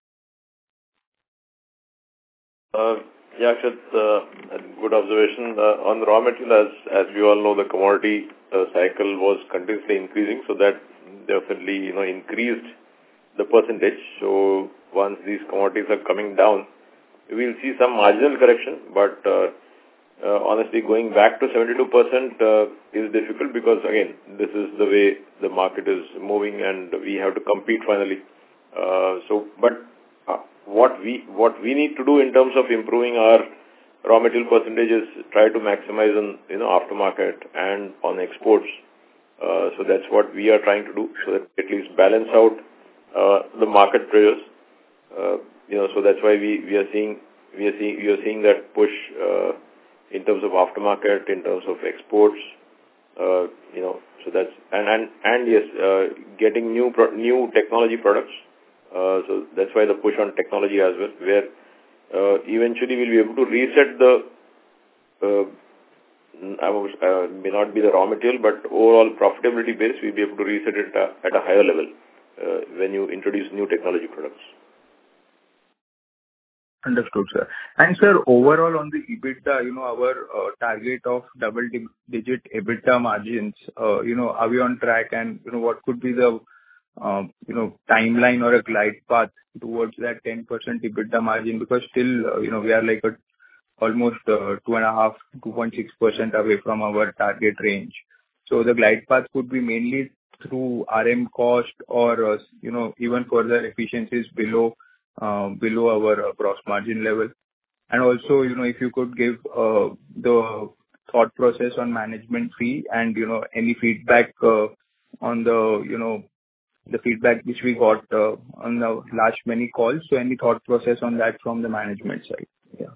Uh, yeah, Akshat, uh, good observation. Uh, on the raw material, as, as we all know, the commodity uh, cycle was continuously increasing, so that definitely, you know, increased the percentage. So once these commodities are coming down, we'll see some marginal correction, but uh, uh, honestly, going back to seventy-two percent uh, is difficult because, again, this is the way the market is moving and we have to compete finally. Uh, so, but uh, what we what we need to do in terms of improving our raw material percentage is try to maximize on, you know, aftermarket and on exports. Uh, so that's what we are trying to do, so that at least balance out uh, the market pressures. Uh, you know, so that's why we, we are seeing we are seeing we are seeing that push uh, in terms of aftermarket, in terms of exports. Uh, you know, so that's and and and yes, uh, getting new pro new technology products. Uh, so that's why the push on technology as well, where uh, eventually we'll be able to reset the, uh, I was, uh, may not be the raw material, but overall profitability base, we'll be able to reset it uh, at a higher level uh, when you introduce new technology products. Understood, sir. And sir, overall on the EBITDA, you know, our uh, target of double-digit EBITDA margins, uh, you know, are we on track? And, you know, what could be the, uh, you know, timeline or a glide path towards that ten percent EBITDA margin? Because still, uh, you know, we are like a, almost uh, two and a half, two point six percent away from our target range. So the glide path could be mainly through R M cost or, uh, you know, even further efficiencies below Uh, below our uh, gross margin level. And also, you know, if you could give uh, the thought process on management fee and, you know, any feedback uh, on the, you know, the feedback which we got uh, on the last many calls. So any thought process on that from the management side? Yeah.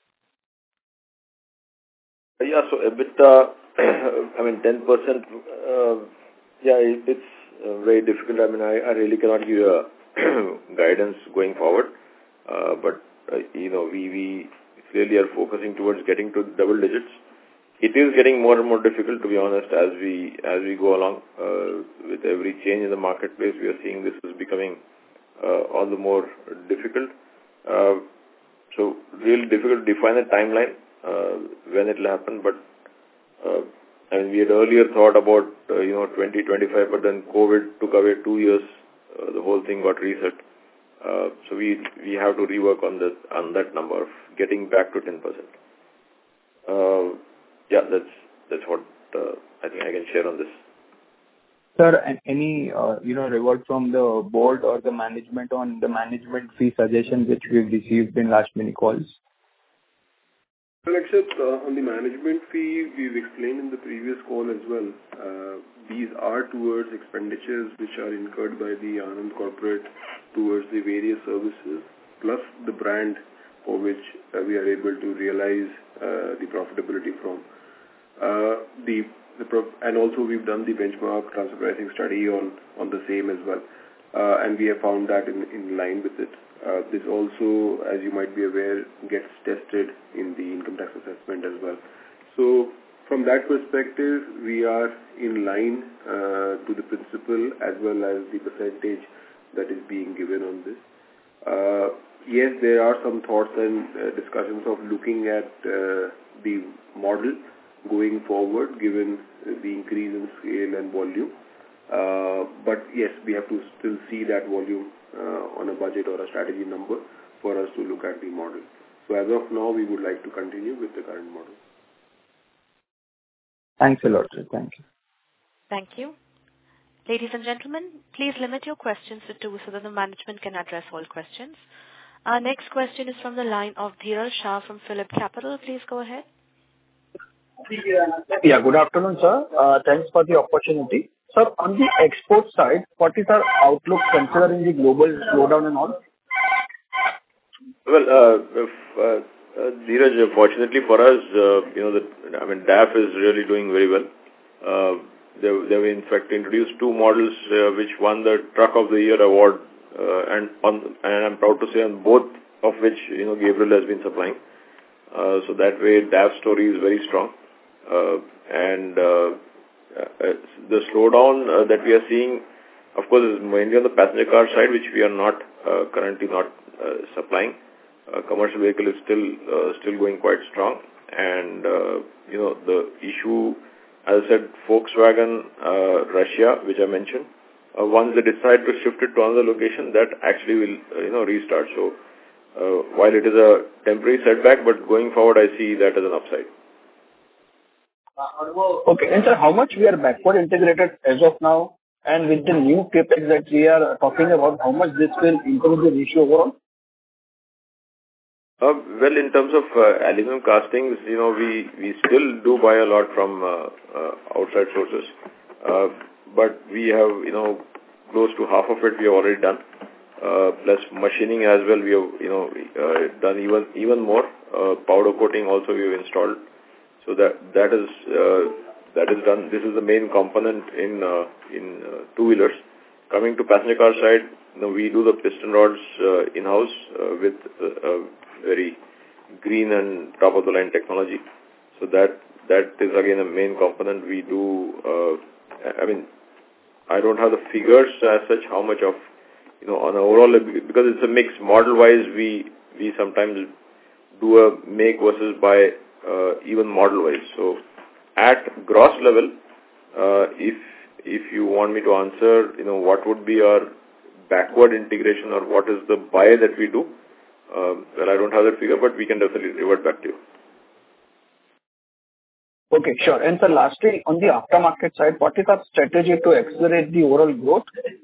Yeah, so EBITDA, I mean, ten percent, uh, yeah, it, it's uh, very difficult. I mean, I, I really cannot give you a guidance going forward, uh, but uh, you know we we clearly are focusing towards getting to double digits. It is getting more and more difficult, to be honest, as we as we go along. Uh, with every change in the marketplace, we are seeing this is becoming uh, all the more difficult. Uh, so really difficult to define a timeline uh, when it will happen. But uh, I mean, we had earlier thought about uh, you know twenty twenty-five, but then COVID took away two years. Uh, the whole thing got reset. Uh, so we we have to rework on this on that number of getting back to ten percent. Uh, yeah, that's that's what uh, I think I can share on this. Sir, and any uh, you know reward from the board or the management on the management fee suggestion which we've received in last many calls? Well, except uh, on the management fee, we've explained in the previous call as well. Uh, these are towards expenditures which are incurred by the Anand Corporate towards the various services, plus the brand for which uh, we are able to realize uh, the profitability from. Uh, the, the pro- and also we've done the benchmark transfer pricing study on, on the same as well. Uh, and we have found that in, in line with it. Uh, this also, as you might be aware, gets tested in the income tax assessment as well. So, from that perspective, we are in line uh, to the principle as well as the percentage that is being given on this. Uh, yes, there are some thoughts and uh, discussions of looking at uh, the model going forward, given the increase in scale and volume. Uh, but yes, we have to still see that volume uh, on a budget or a strategy number for us to look at the model. So as of now, we would like to continue with the current model. Thanks a lot, sir. Thank you. Thank you. Ladies and gentlemen, please limit your questions to two so that the management can address all questions. Our next question is from the line of Dhiral Shah from Phillip Capital. Please go ahead. Yeah, good afternoon, sir. Uh, thanks for the opportunity. Sir, on the export side, what is our outlook considering the global slowdown and all? Well, uh, if, uh, uh, Dheeraj, fortunately for us, uh, you know, the, I mean, D A F is really doing very well. Uh, they, they've in fact introduced two models uh, which won the Truck of the Year award, uh, and on, and I'm proud to say on both of which, you know, Gabriel has been supplying. Uh, so that way, D A F story is very strong. Uh, and uh, uh, the slowdown uh, that we are seeing, of course, is mainly on the passenger car side, which we are not uh, currently not uh, supplying. Uh, commercial vehicle is still uh, still going quite strong, and uh, you know the issue, as I said, Volkswagen uh, Russia, which I mentioned. Uh, once they decide to shift it to another location, that actually will uh, you know restart. So uh, while it is a temporary setback, but going forward, I see that as an upside. Okay, and sir, how much we are backward integrated as of now, and with the new capex that we are talking about, how much this will improve the ratio overall? Uh, well, in terms of uh, aluminum castings, you know, we, we still do buy a lot from uh, uh, outside sources, uh, but we have, you know, close to half of it we have already done. Uh, plus machining as well, we have, you know, uh, done even even more. Uh, powder coating also we have installed. So that that is uh, that is done. This is the main component in uh, in uh, two wheelers. Coming to passenger car side, you know, we do the piston rods uh, in house uh, with uh, uh, very green and top-of-the-line technology. So that that is again a main component. We do, uh, I mean, I don't have the figures as such, how much of, you know, on a overall, because it's a mix. Model-wise, we, we sometimes do a make versus buy, uh, even model-wise. So at gross level, uh, if, if you want me to answer, you know, what would be our backward integration or what is the buy that we do, uh, well, I don't have that figure, but we can definitely revert back to you. Okay, sure. And sir, lastly, on the aftermarket side, what is our strategy to accelerate the overall growth?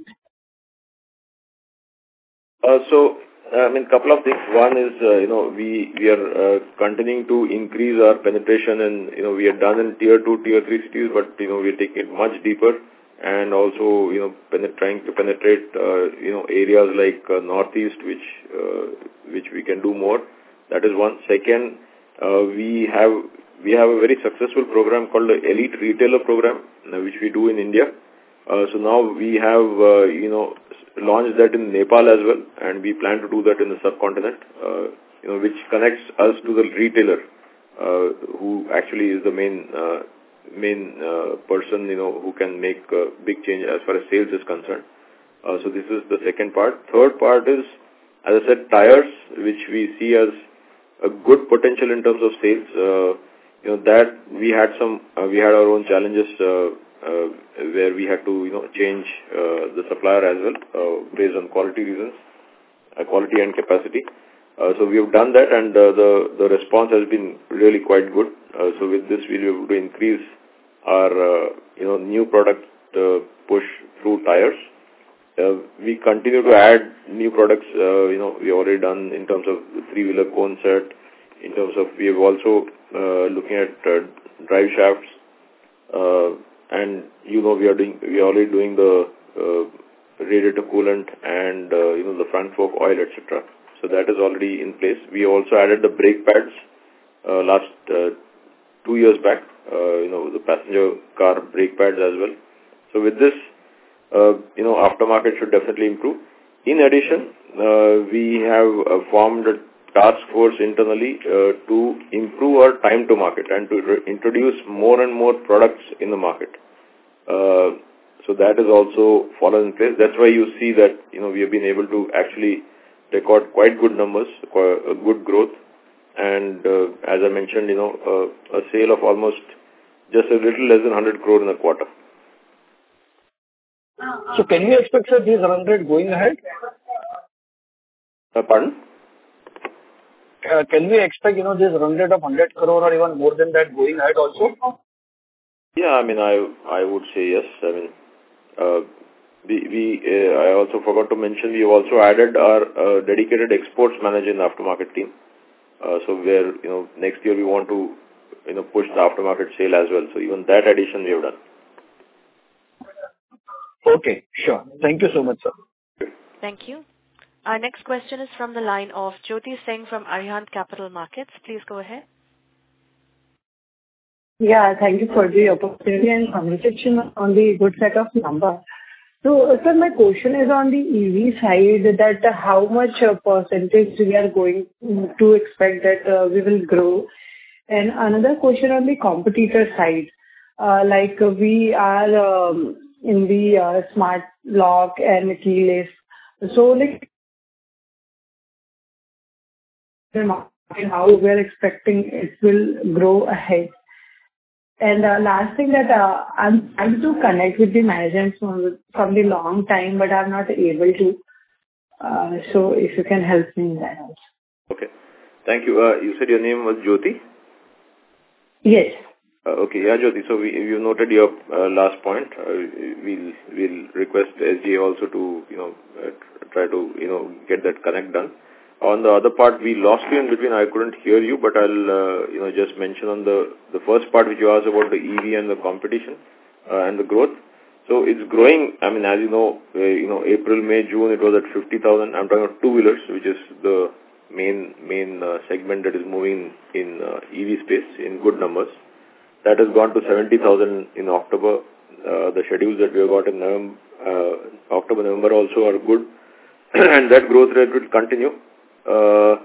Uh, so, I mean, couple of things. One is, uh, you know, we, we are uh, continuing to increase our penetration, and, you know, we are done in tier two, tier three cities, but, you know, we are taking it much deeper and also, you know, penet- trying to penetrate, uh, you know, areas like uh, Northeast, which, uh, which we can do more. That is one. Second, uh, we have, we have a very successful program called the Elite Retailer Program, uh, which we do in India. Uh, so now we have, uh, you know, launched that in Nepal as well, and we plan to do that in the subcontinent, uh, you know, which connects us to the retailer, uh, who actually is the main, uh, main uh, person, you know, who can make a big change as far as sales is concerned. Uh, so this is the second part. Third part is, as I said, tires, which we see as a good potential in terms of sales. Uh, you know, that we had some, uh, we had our own challenges, uh, uh, where we had to, you know, change uh, the supplier as well, uh, based on quality reasons, uh, quality and capacity. Uh, so we have done that, and uh, the the response has been really quite good. Uh, so with this, we'll be able to increase our uh, you know new product uh, push through tires. Uh, we continue to add new products. Uh, you know, we already done in terms of the three-wheeler cone set. In terms of, we have also uh, looking at uh, drive shafts, uh, and you know we are doing we are already doing the uh, radiator coolant and uh, you know the front fork oil, et cetera. So that is already in place. We also added the brake pads uh, last uh, two years back, uh, you know, the passenger car brake pads as well. So with this, uh, you know, aftermarket should definitely improve. In addition, uh, we have uh, formed a task force internally uh, to improve our time to market and to re- introduce more and more products in the market. Uh, so that is also fallen in place. That's why you see that, you know, we have been able to actually record quite good numbers, a good growth, and uh, as I mentioned, you know, uh, a sale of almost just a little less than one hundred crore in a quarter. So can we expect, sir, this run rate going ahead? Uh, pardon? Uh, can we expect, you know, this run rate of one hundred crore or even more than that going ahead also? Yeah, I mean, I I would say yes. I mean, uh, we, we uh, I also forgot to mention, we have also added our uh, dedicated exports manager in the aftermarket team. Uh, so where, you know, next year we want to, you know, push the aftermarket sale as well. So even that addition we have done. Okay, sure. Thank you so much, sir. Thank you. Our next question is from the line of Jyoti Singh from Arihant Capital Markets. Please go ahead. Yeah, thank you for the opportunity and congratulations on the good set of numbers. So, sir, my question is on the E V side, that uh, how much uh, percentage we are going to expect that uh, we will grow. And another question on the competitor side, uh, like uh, we are um, in the uh, smart lock and keyless. So, like, how we are expecting it will grow ahead. And uh, last thing that uh, I'm trying to connect with the management from, from the long time, but I'm not able to. Uh, so if you can help me in that also. Okay. Thank you. Uh, you said your name was Jyoti? Yes. Uh, okay. Yeah, Jyoti. So we, you noted your uh, last point. Uh, we'll, we'll request S G A also to, you know, uh, try to, you know, get that connect done. On the other part, we lost you in between. I couldn't hear you, but I'll, uh, you know, just mention on the, the first part which you asked about the E V and the competition uh, and the growth. So it's growing. I mean, as you know, uh, you know, April, May, June, it was at fifty thousand. I'm talking about two-wheelers, which is the main main uh, segment that is moving in uh, E V space in good numbers. That has gone to seventy thousand in October. Uh, the schedules that we have got in November, uh, October, November also are good, and that growth rate will continue. Uh,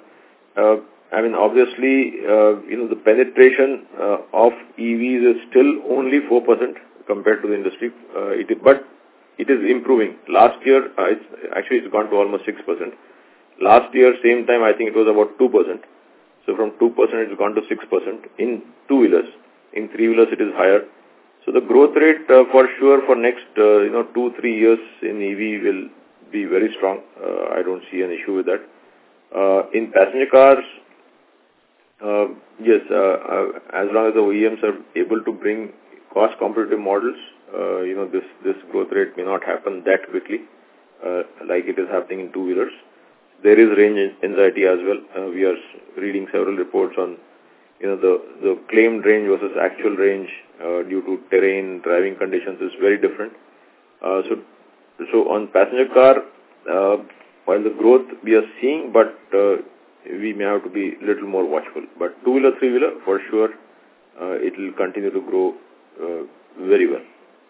uh, I mean, obviously, uh, you know, the penetration uh, of E Vs is still only four percent compared to the industry. Uh, it is, but it is improving. Last year, uh, it's, actually, it's gone to almost six percent. Last year, same time, I think it was about two percent. So from two percent, it's gone to six percent in two-wheelers. In three-wheelers, it is higher. So the growth rate, uh, for sure, for next, uh, you know, two, three years in E V will be very strong. Uh, I don't see an issue with that. Uh, in passenger cars, uh, yes, uh, uh, as long as the O E Ms are able to bring cost-competitive models, uh, you know, this, this growth rate may not happen that quickly, uh, like it is happening in two-wheelers. There is range anxiety as well. Uh, we are reading several reports on, you know, the, the claimed range versus actual range uh, due to terrain, driving conditions is very different. Uh, so, so on passenger car, uh, while the growth we are seeing, but uh, we may have to be a little more watchful. But two-wheeler, three-wheeler, for sure, uh, it will continue to grow uh, very well.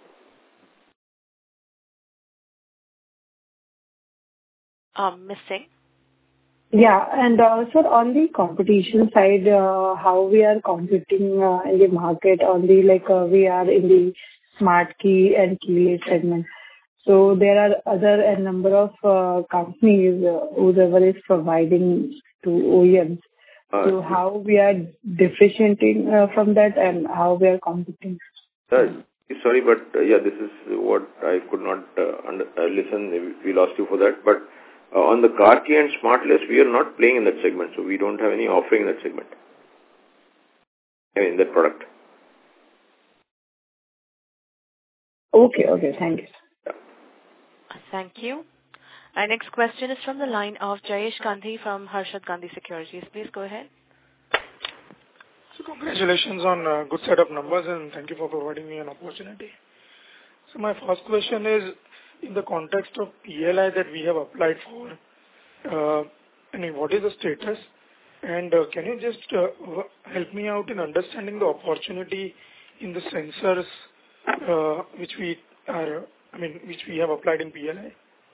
Um, Miz Singh? Yeah, and uh, sir, on the competition side, uh, how we are competing uh, in the market on the, like, uh, we are in the smart key and keyless segment. So there are other a number of uh, companies uh, whoever is providing to O E Ms. Uh, so how we are differentiating uh, from that and how we are competing? Uh, sorry, but uh, yeah, this is what I could not uh, under, uh, listen. We lost you for that, but Uh, on the car key and smartless, we are not playing in that segment, so we don't have any offering in that segment, I mean, in that product. Okay, okay, thank you. Yeah. Thank you. Our next question is from the line of Jayesh Gandhi from Harshad Gandhi Securities. Please go ahead. So congratulations on a good set of numbers, and thank you for providing me an opportunity. So my first question is, in the context of P L I that we have applied for, uh, I mean, what is the status? And uh, can you just uh, help me out in understanding the opportunity in the sensors uh, which we are, I mean, which we have applied in P L I?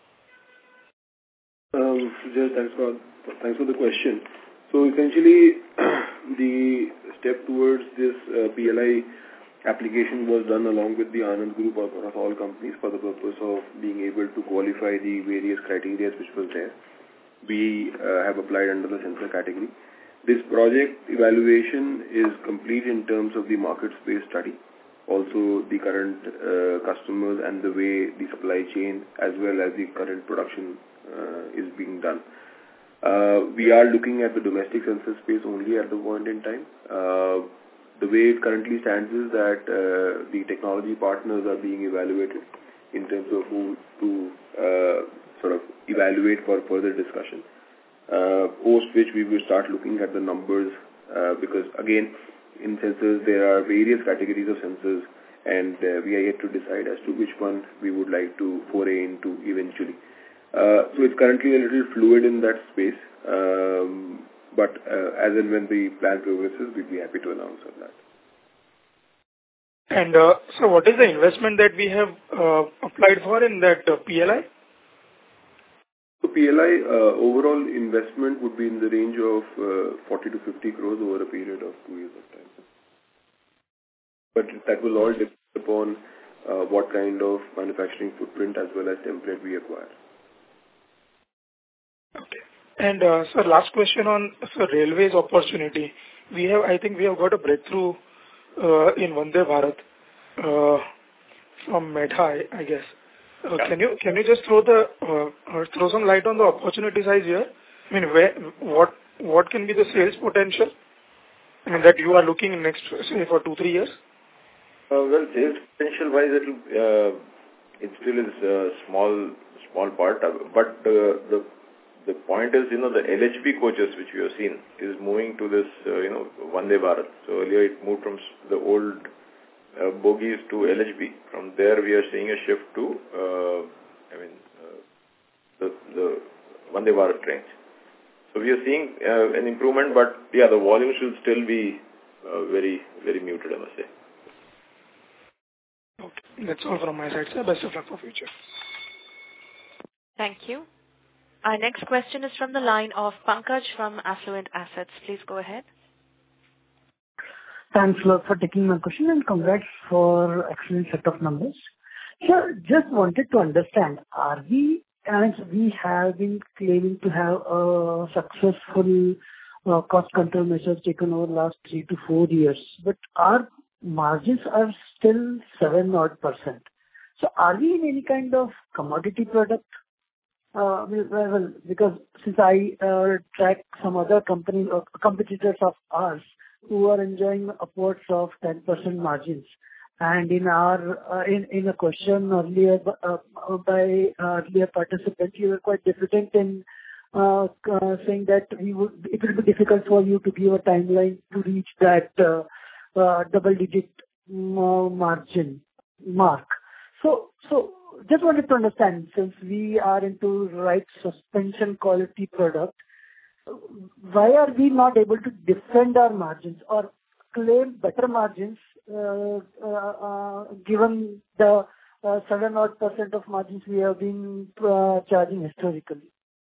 Um, Jay, thanks for thanks for the question. So essentially, the step towards this uh, P L I application was done along with the Anand Group across all companies for the purpose of being able to qualify the various criteria which was there. We uh, have applied under the sensor category. This project evaluation is complete in terms of the market space study, also the current uh, customers and the way the supply chain as well as the current production uh, is being done. Uh, we are looking at the domestic sensor space only at the point in time. Uh, The way it currently stands is that uh, the technology partners are being evaluated in terms of who to uh, sort of evaluate for further discussion. Uh, post which we will start looking at the numbers uh, because again in sensors there are various categories of sensors and uh, we are yet to decide as to which one we would like to foray into eventually. Uh, so it's currently a little fluid in that space. Um, But uh, as and when the plan progresses, we'll be happy to announce on that. And uh, so what is the investment that we have uh, applied for in that uh, P L I? So P L I uh, overall investment would be in the range of uh, forty to fifty crores over a period of two years of time. But that will all depend upon uh, what kind of manufacturing footprint as well as template we acquire. Okay. And uh, sir, last question on sir, railways opportunity. We have, I think, we have got a breakthrough uh, in Vande Bharat uh, from Medha, I guess. Uh, yeah. Can you can you just throw the uh, throw some light on the opportunity size here? I mean, where what what can be the sales potential? I mean, that you are looking in next say for two three years. Uh, well, sales potential wise, it uh, it still is a small small part, but uh, the The point is, you know, the L H B coaches which we have seen is moving to this, uh, you know, Vande Bharat. So earlier it moved from the old uh, bogies to L H B. From there we are seeing a shift to, uh, I mean, uh, the, the Vande Bharat trains. So we are seeing uh, an improvement, but yeah, the volume should still be uh, very, very muted, I must say. Okay, that's all from my side, sir. Best of luck for future. Thank you. Our next question is from the line of Pankaj from Affluent Assets. Please go ahead. Thanks a lot for taking my question and congrats for excellent set of numbers. Sir, just wanted to understand, are we, as we have been claiming to have a successful uh, cost control measures taken over the last three to four years, but our margins are still seven odd percent. So are we in any kind of commodity product? Uh, well, because since I uh, track some other companies or competitors of ours who are enjoying upwards of ten percent margins, and in our uh, in in a question earlier uh, by uh, earlier participant, you were quite diffident in uh, uh, saying that we would it will be difficult for you to give a timeline to reach that uh, uh, double digit uh, margin mark. So so. Just wanted to understand, since we are into right suspension quality product, why are we not able to defend our margins or claim better margins uh, uh, uh, given the uh, seven odd percent of margins we have been uh, charging historically?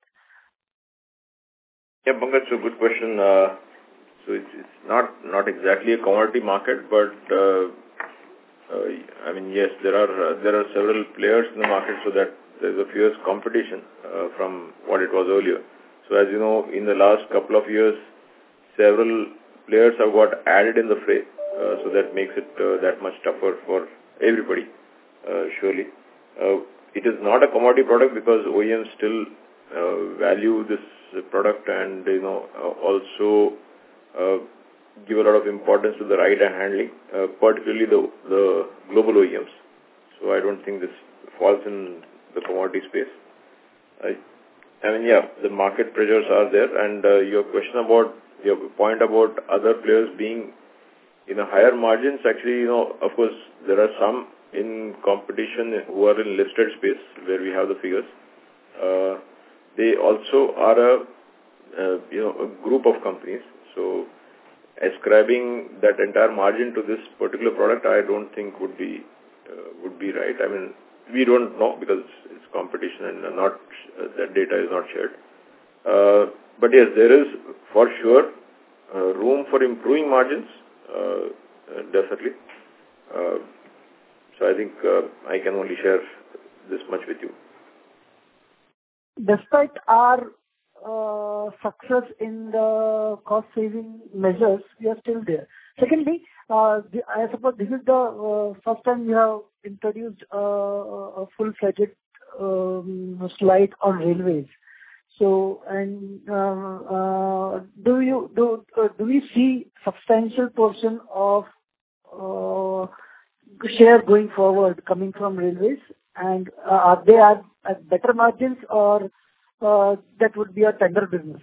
Yeah, Pankaj, so good question. Uh, so it's, it's not not exactly a commodity market, but uh, Uh, I mean, yes, there are uh, there are several players in the market, so that there's a fierce competition uh, from what it was earlier. So as you know, in the last couple of years, several players have got added in the fray, uh, so that makes it uh, that much tougher for everybody, uh, surely. Uh, it is not a commodity product because O E Ms still uh, value this product and, you know, uh, also uh, give a lot of importance to the ride and handling, uh, particularly the, the global O E Ms. So I don't think this falls in the commodity space. I, I mean, yeah, the market pressures are there, and uh, your question about, your point about other players being in a higher margins, actually, you know, of course, there are some in competition who are in listed space where we have the figures. Uh, they also are a, uh, you know, a group of companies. So ascribing that entire margin to this particular product, I don't think would be uh, would be right. I mean, we don't know because it's competition and not uh, that data is not shared. Uh, but yes, there is for sure uh, room for improving margins, uh, uh, definitely. Uh, so I think uh, I can only share this much with you. Despite our Uh, success in the cost saving measures, we are still there. Secondly, uh, the, I suppose this is the uh, first time you have introduced uh, a full-fledged um, slide on railways. So, and uh, uh, do you do uh, do we see substantial portion of uh, share going forward coming from railways, and uh, are they at, at better margins or Uh, that would be a tender business?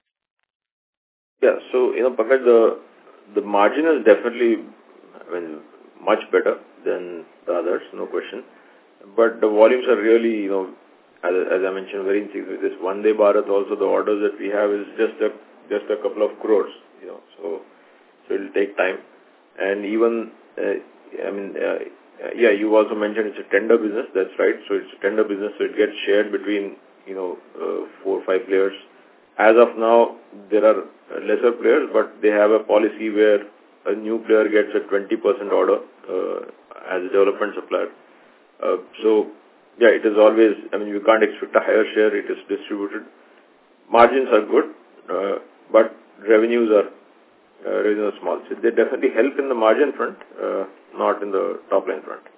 Yeah, so, you know, Pankaj, the, the margin is definitely, I mean, much better than the others, no question. But the volumes are really, you know, as, as I mentioned, very insignificant. This Vande Bharat also, the orders that we have is just a, just a couple of crores, you know, so, so it will take time. And even, uh, I mean, uh, yeah, you also mentioned it's a tender business, that's right. So it's a tender business, so it gets shared between, you know, uh, four or five players. As of now, there are lesser players, but they have a policy where a new player gets a twenty percent order uh, as a development supplier. Uh, so, yeah, it is always, I mean, you can't expect a higher share, it is distributed. Margins are good, uh, but revenues are, uh, revenues are small. So they definitely help in the margin front, uh, not in the top line front.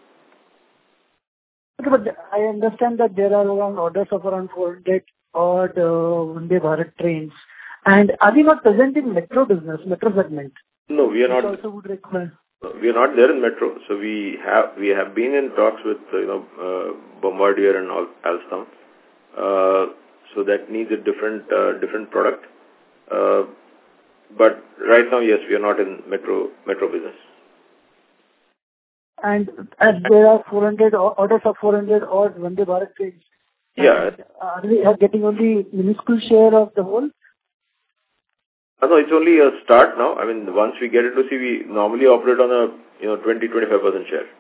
Okay, but I understand that there are around orders of around four hundred odd uh, Vande Bharat trains. And are we not present in metro business, metro segment? No, we are Which not. Also would require. We are not there in metro. So we have we have been in talks with uh, you know uh, Bombardier and all Alstom. Uh, so that needs a different uh, different product. Uh, but right now, yes, we are not in metro metro business. And as there are four hundred orders of four hundred odd Vande Bharat trains, yeah, are we are getting only minuscule share of the whole? Uh, no, it's only a start now. I mean, once we get into C, we normally operate on a you know twenty to twenty-five percent share.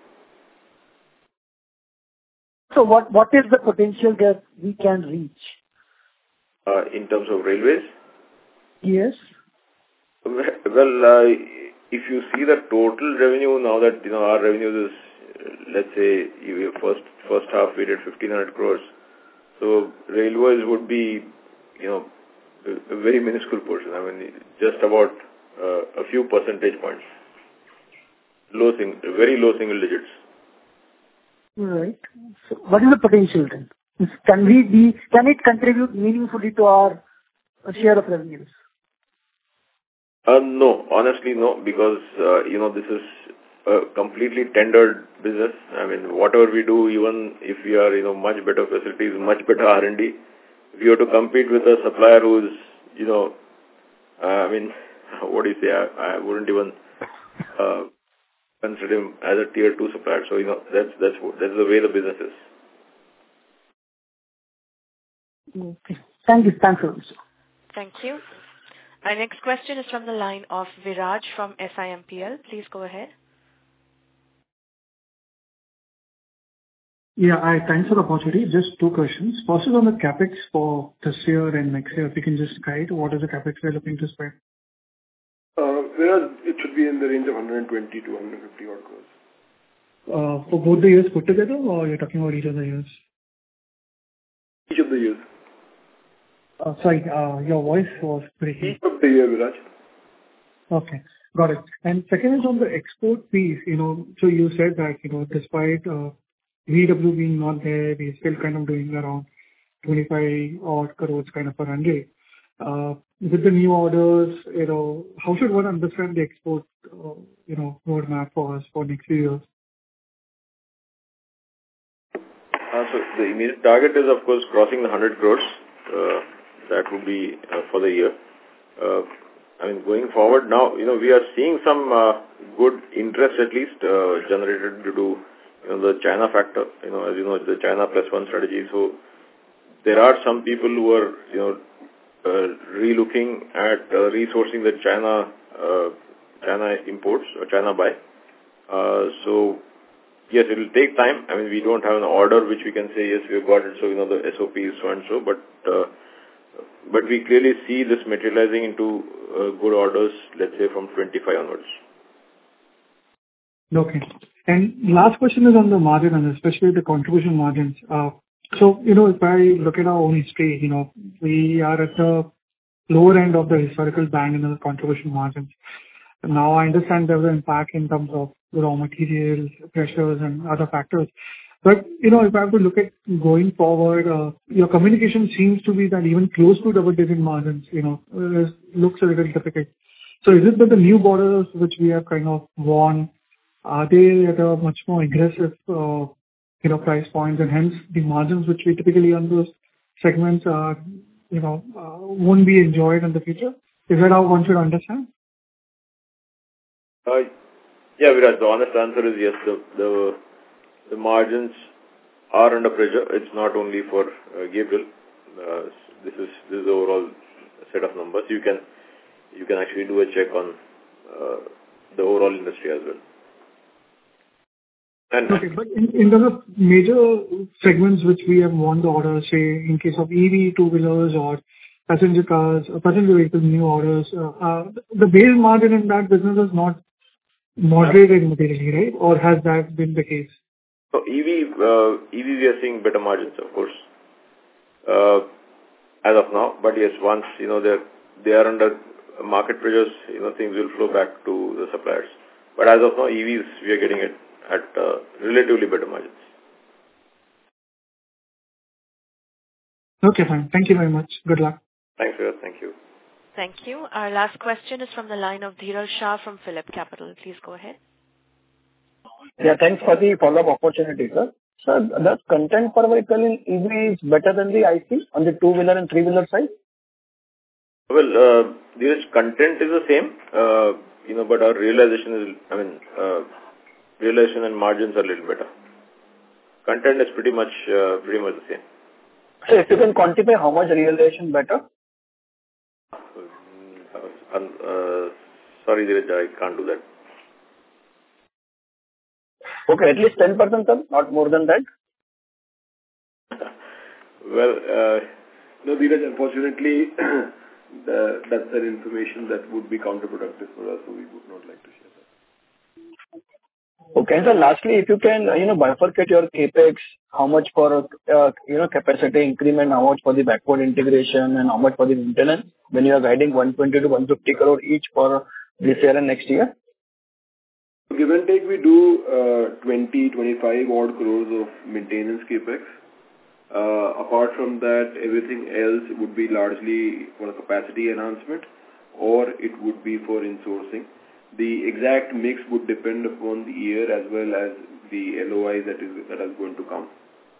So what what is the potential that we can reach? uh, in terms of railways? Yes. Well, uh, if you see the total revenue now that, you know, our revenues is, uh, let's say, you first first half we did fifteen hundred crores. So railways would be, you know, a, a very minuscule portion. I mean, just about uh, a few percentage points. Low sing, very low single digits. Right. So what is the potential then? Can we be, can it contribute meaningfully to our share of revenues? Uh, no, honestly no, because, uh, you know, this is a completely tendered business. I mean, whatever we do, even if we are, you know, much better facilities, much better R and D, if you have to compete with a supplier who's, you know, uh, I mean, what do you say, I, I wouldn't even uh, consider him as a tier two supplier. So, you know, that's, that's, that's the way the business is. Okay. Thank you. Thanks a lot. Thank you. Our next question is from the line of Viraj from S I M P L. Please go ahead. Yeah, I thanks for the opportunity. Just two questions. First is on the capex for this year and next year. If you can just guide what is the capex we're looking to spend? Uh, Viraj, it should be in the range of one hundred twenty to one hundred fifty odd crores. Uh, for both the years put together, or you're talking about each of the years? Each of the years. Uh, sorry, uh, your voice was breaking. Each of the year, Viraj. Okay, got it. And second is on the export piece, you know, so you said that, you know, despite uh, V W being not there, we're still kind of doing around twenty-five odd crores kind of a run rate. Uh, with the new orders, you know, how should one understand the export, uh, you know, roadmap for us for next few years? Uh, so the immediate target is, of course, crossing the one hundred crores. Uh, that would be uh, for the year. Uh, I mean, going forward now, you know, we are seeing some uh, good interest at least uh, generated due to, you know, the China factor. You know, as you know, it's the China plus one strategy. So there are some people who are, you know, uh, re-looking at uh, resourcing the China uh, China imports or China buy. Uh, so yes, it will take time. I mean, we don't have an order which we can say, yes, we have got it, so, you know, the S O P is so and so, but, uh, but we clearly see this materializing into uh, good orders, let's say, from twenty-five onwards. Okay. And last question is on the margin and especially the contribution margins. Uh, so, you know, if I look at our own history, you know, we are at the lower end of the historical band in the contribution margins. Now I understand there's an impact in terms of raw materials, pressures and other factors. But, you know, if I have to look at going forward, uh, your communication seems to be that even close to double-digit margins, you know, uh, looks a little difficult. So is it that the new borders which we have kind of won, are they at a much more aggressive, uh, you know, price points, and hence the margins which we typically on those segments are, you know, uh, won't be enjoyed in the future? Is that how one should understand? Uh, yeah, Viraj, the honest answer is yes. The, the the margins are under pressure. It's not only for uh, Gabriel. Uh, this is this is the overall set of numbers. You can you can actually do a check on uh, the overall industry as well. And okay, but in, in terms of major segments which we have won the orders, say in case of E V two-wheelers or passenger cars, or passenger vehicles, new orders, uh, uh, the base margin in that business is not moderated materially, right? Or has that been the case? So E V, uh, E V we are seeing better margins, of course, uh, as of now. But yes, once, you know, they're, they are under market pressures, you know, things will flow back to the suppliers. But as of now, E Vs, we are getting it at uh, relatively better margins. Okay, fine. Thank you very much. Good luck. Thanks, Viraj. Thank you. Thank you. Our last question is from the line of Dhiral Shah from Phillip Capital. Please go ahead. Yeah, thanks for the follow-up opportunity, sir. Sir, does content per vehicle in E V is better than the I C on the two-wheeler and three-wheeler side? Well, uh, this content is the same, uh, you know, but our realization is, I mean, uh, realization and margins are a little better. Content is pretty much, uh, pretty much the same. So if you can quantify how much realization better? Uh, uh, sorry, Dheeraj, I can't do that. Okay, at least ten percent, sir, not more than that? Well, uh, No, Dheeraj, unfortunately, the, that's an information that would be counterproductive for us, so we would not like to share that. Okay. So lastly, if you can, you know, bifurcate your CapEx, how much for, uh, you know, capacity increment, how much for the backward integration, and how much for the maintenance, when you are guiding one twenty to one fifty crore each for this year and next year? Give and take, we do uh, twenty, twenty-five odd crores of maintenance CapEx. Uh, apart from that, everything else would be largely for capacity enhancement, or it would be for insourcing. The exact mix would depend upon the year as well as the L O I that is that is going to come.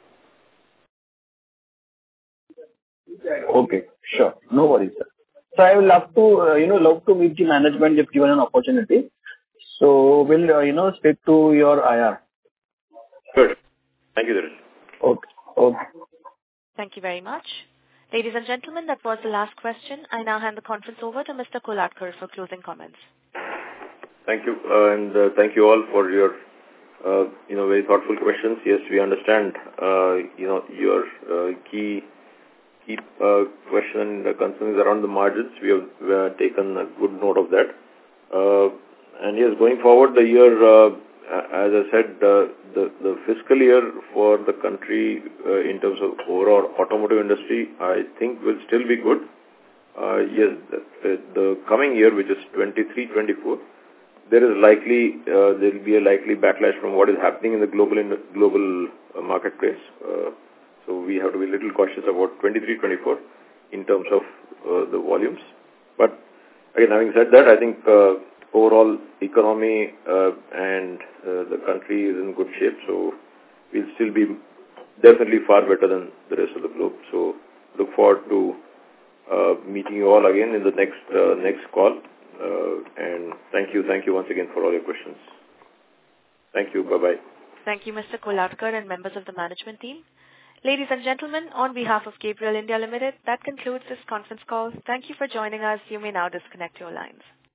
Okay, sure. No worries, sir. So I would love to, uh, you know, love to meet the management if given an opportunity. So we'll, uh, you know, speak to your I R. Good. Thank you, Dheeraj. Okay. Okay. Thank you very much. Ladies and gentlemen, that was the last question. I now hand the conference over to Mister Kolhatkar for closing comments. Thank you, uh, and uh, thank you all for your, uh, you know, very thoughtful questions. Yes, we understand, uh, you know, your uh, key key uh, question and concerns around the margins. We have, we have taken a good note of that. Uh, and yes, going forward, the year, uh, as I said, uh, the the fiscal year for the country uh, in terms of overall automotive industry, I think will still be good. Uh, yes, the, the coming year, which is twenty-three twenty-four. There is likely, uh, there will be a likely backlash from what is happening in the global in the global uh, marketplace. Uh, so we have to be a little cautious about twenty-three twenty-four in terms of uh, the volumes. But again, having said that, I think uh, overall economy uh, and uh, the country is in good shape. So we'll still be definitely far better than the rest of the globe. So look forward to uh, meeting you all again in the next uh, next call. Uh, and thank you, thank you once again for all your questions. Thank you, bye-bye. Thank you, Mister Kolhatkar and members of the management team. Ladies and gentlemen, on behalf of Gabriel India Limited, that concludes this conference call. Thank you for joining us. You may now disconnect your lines.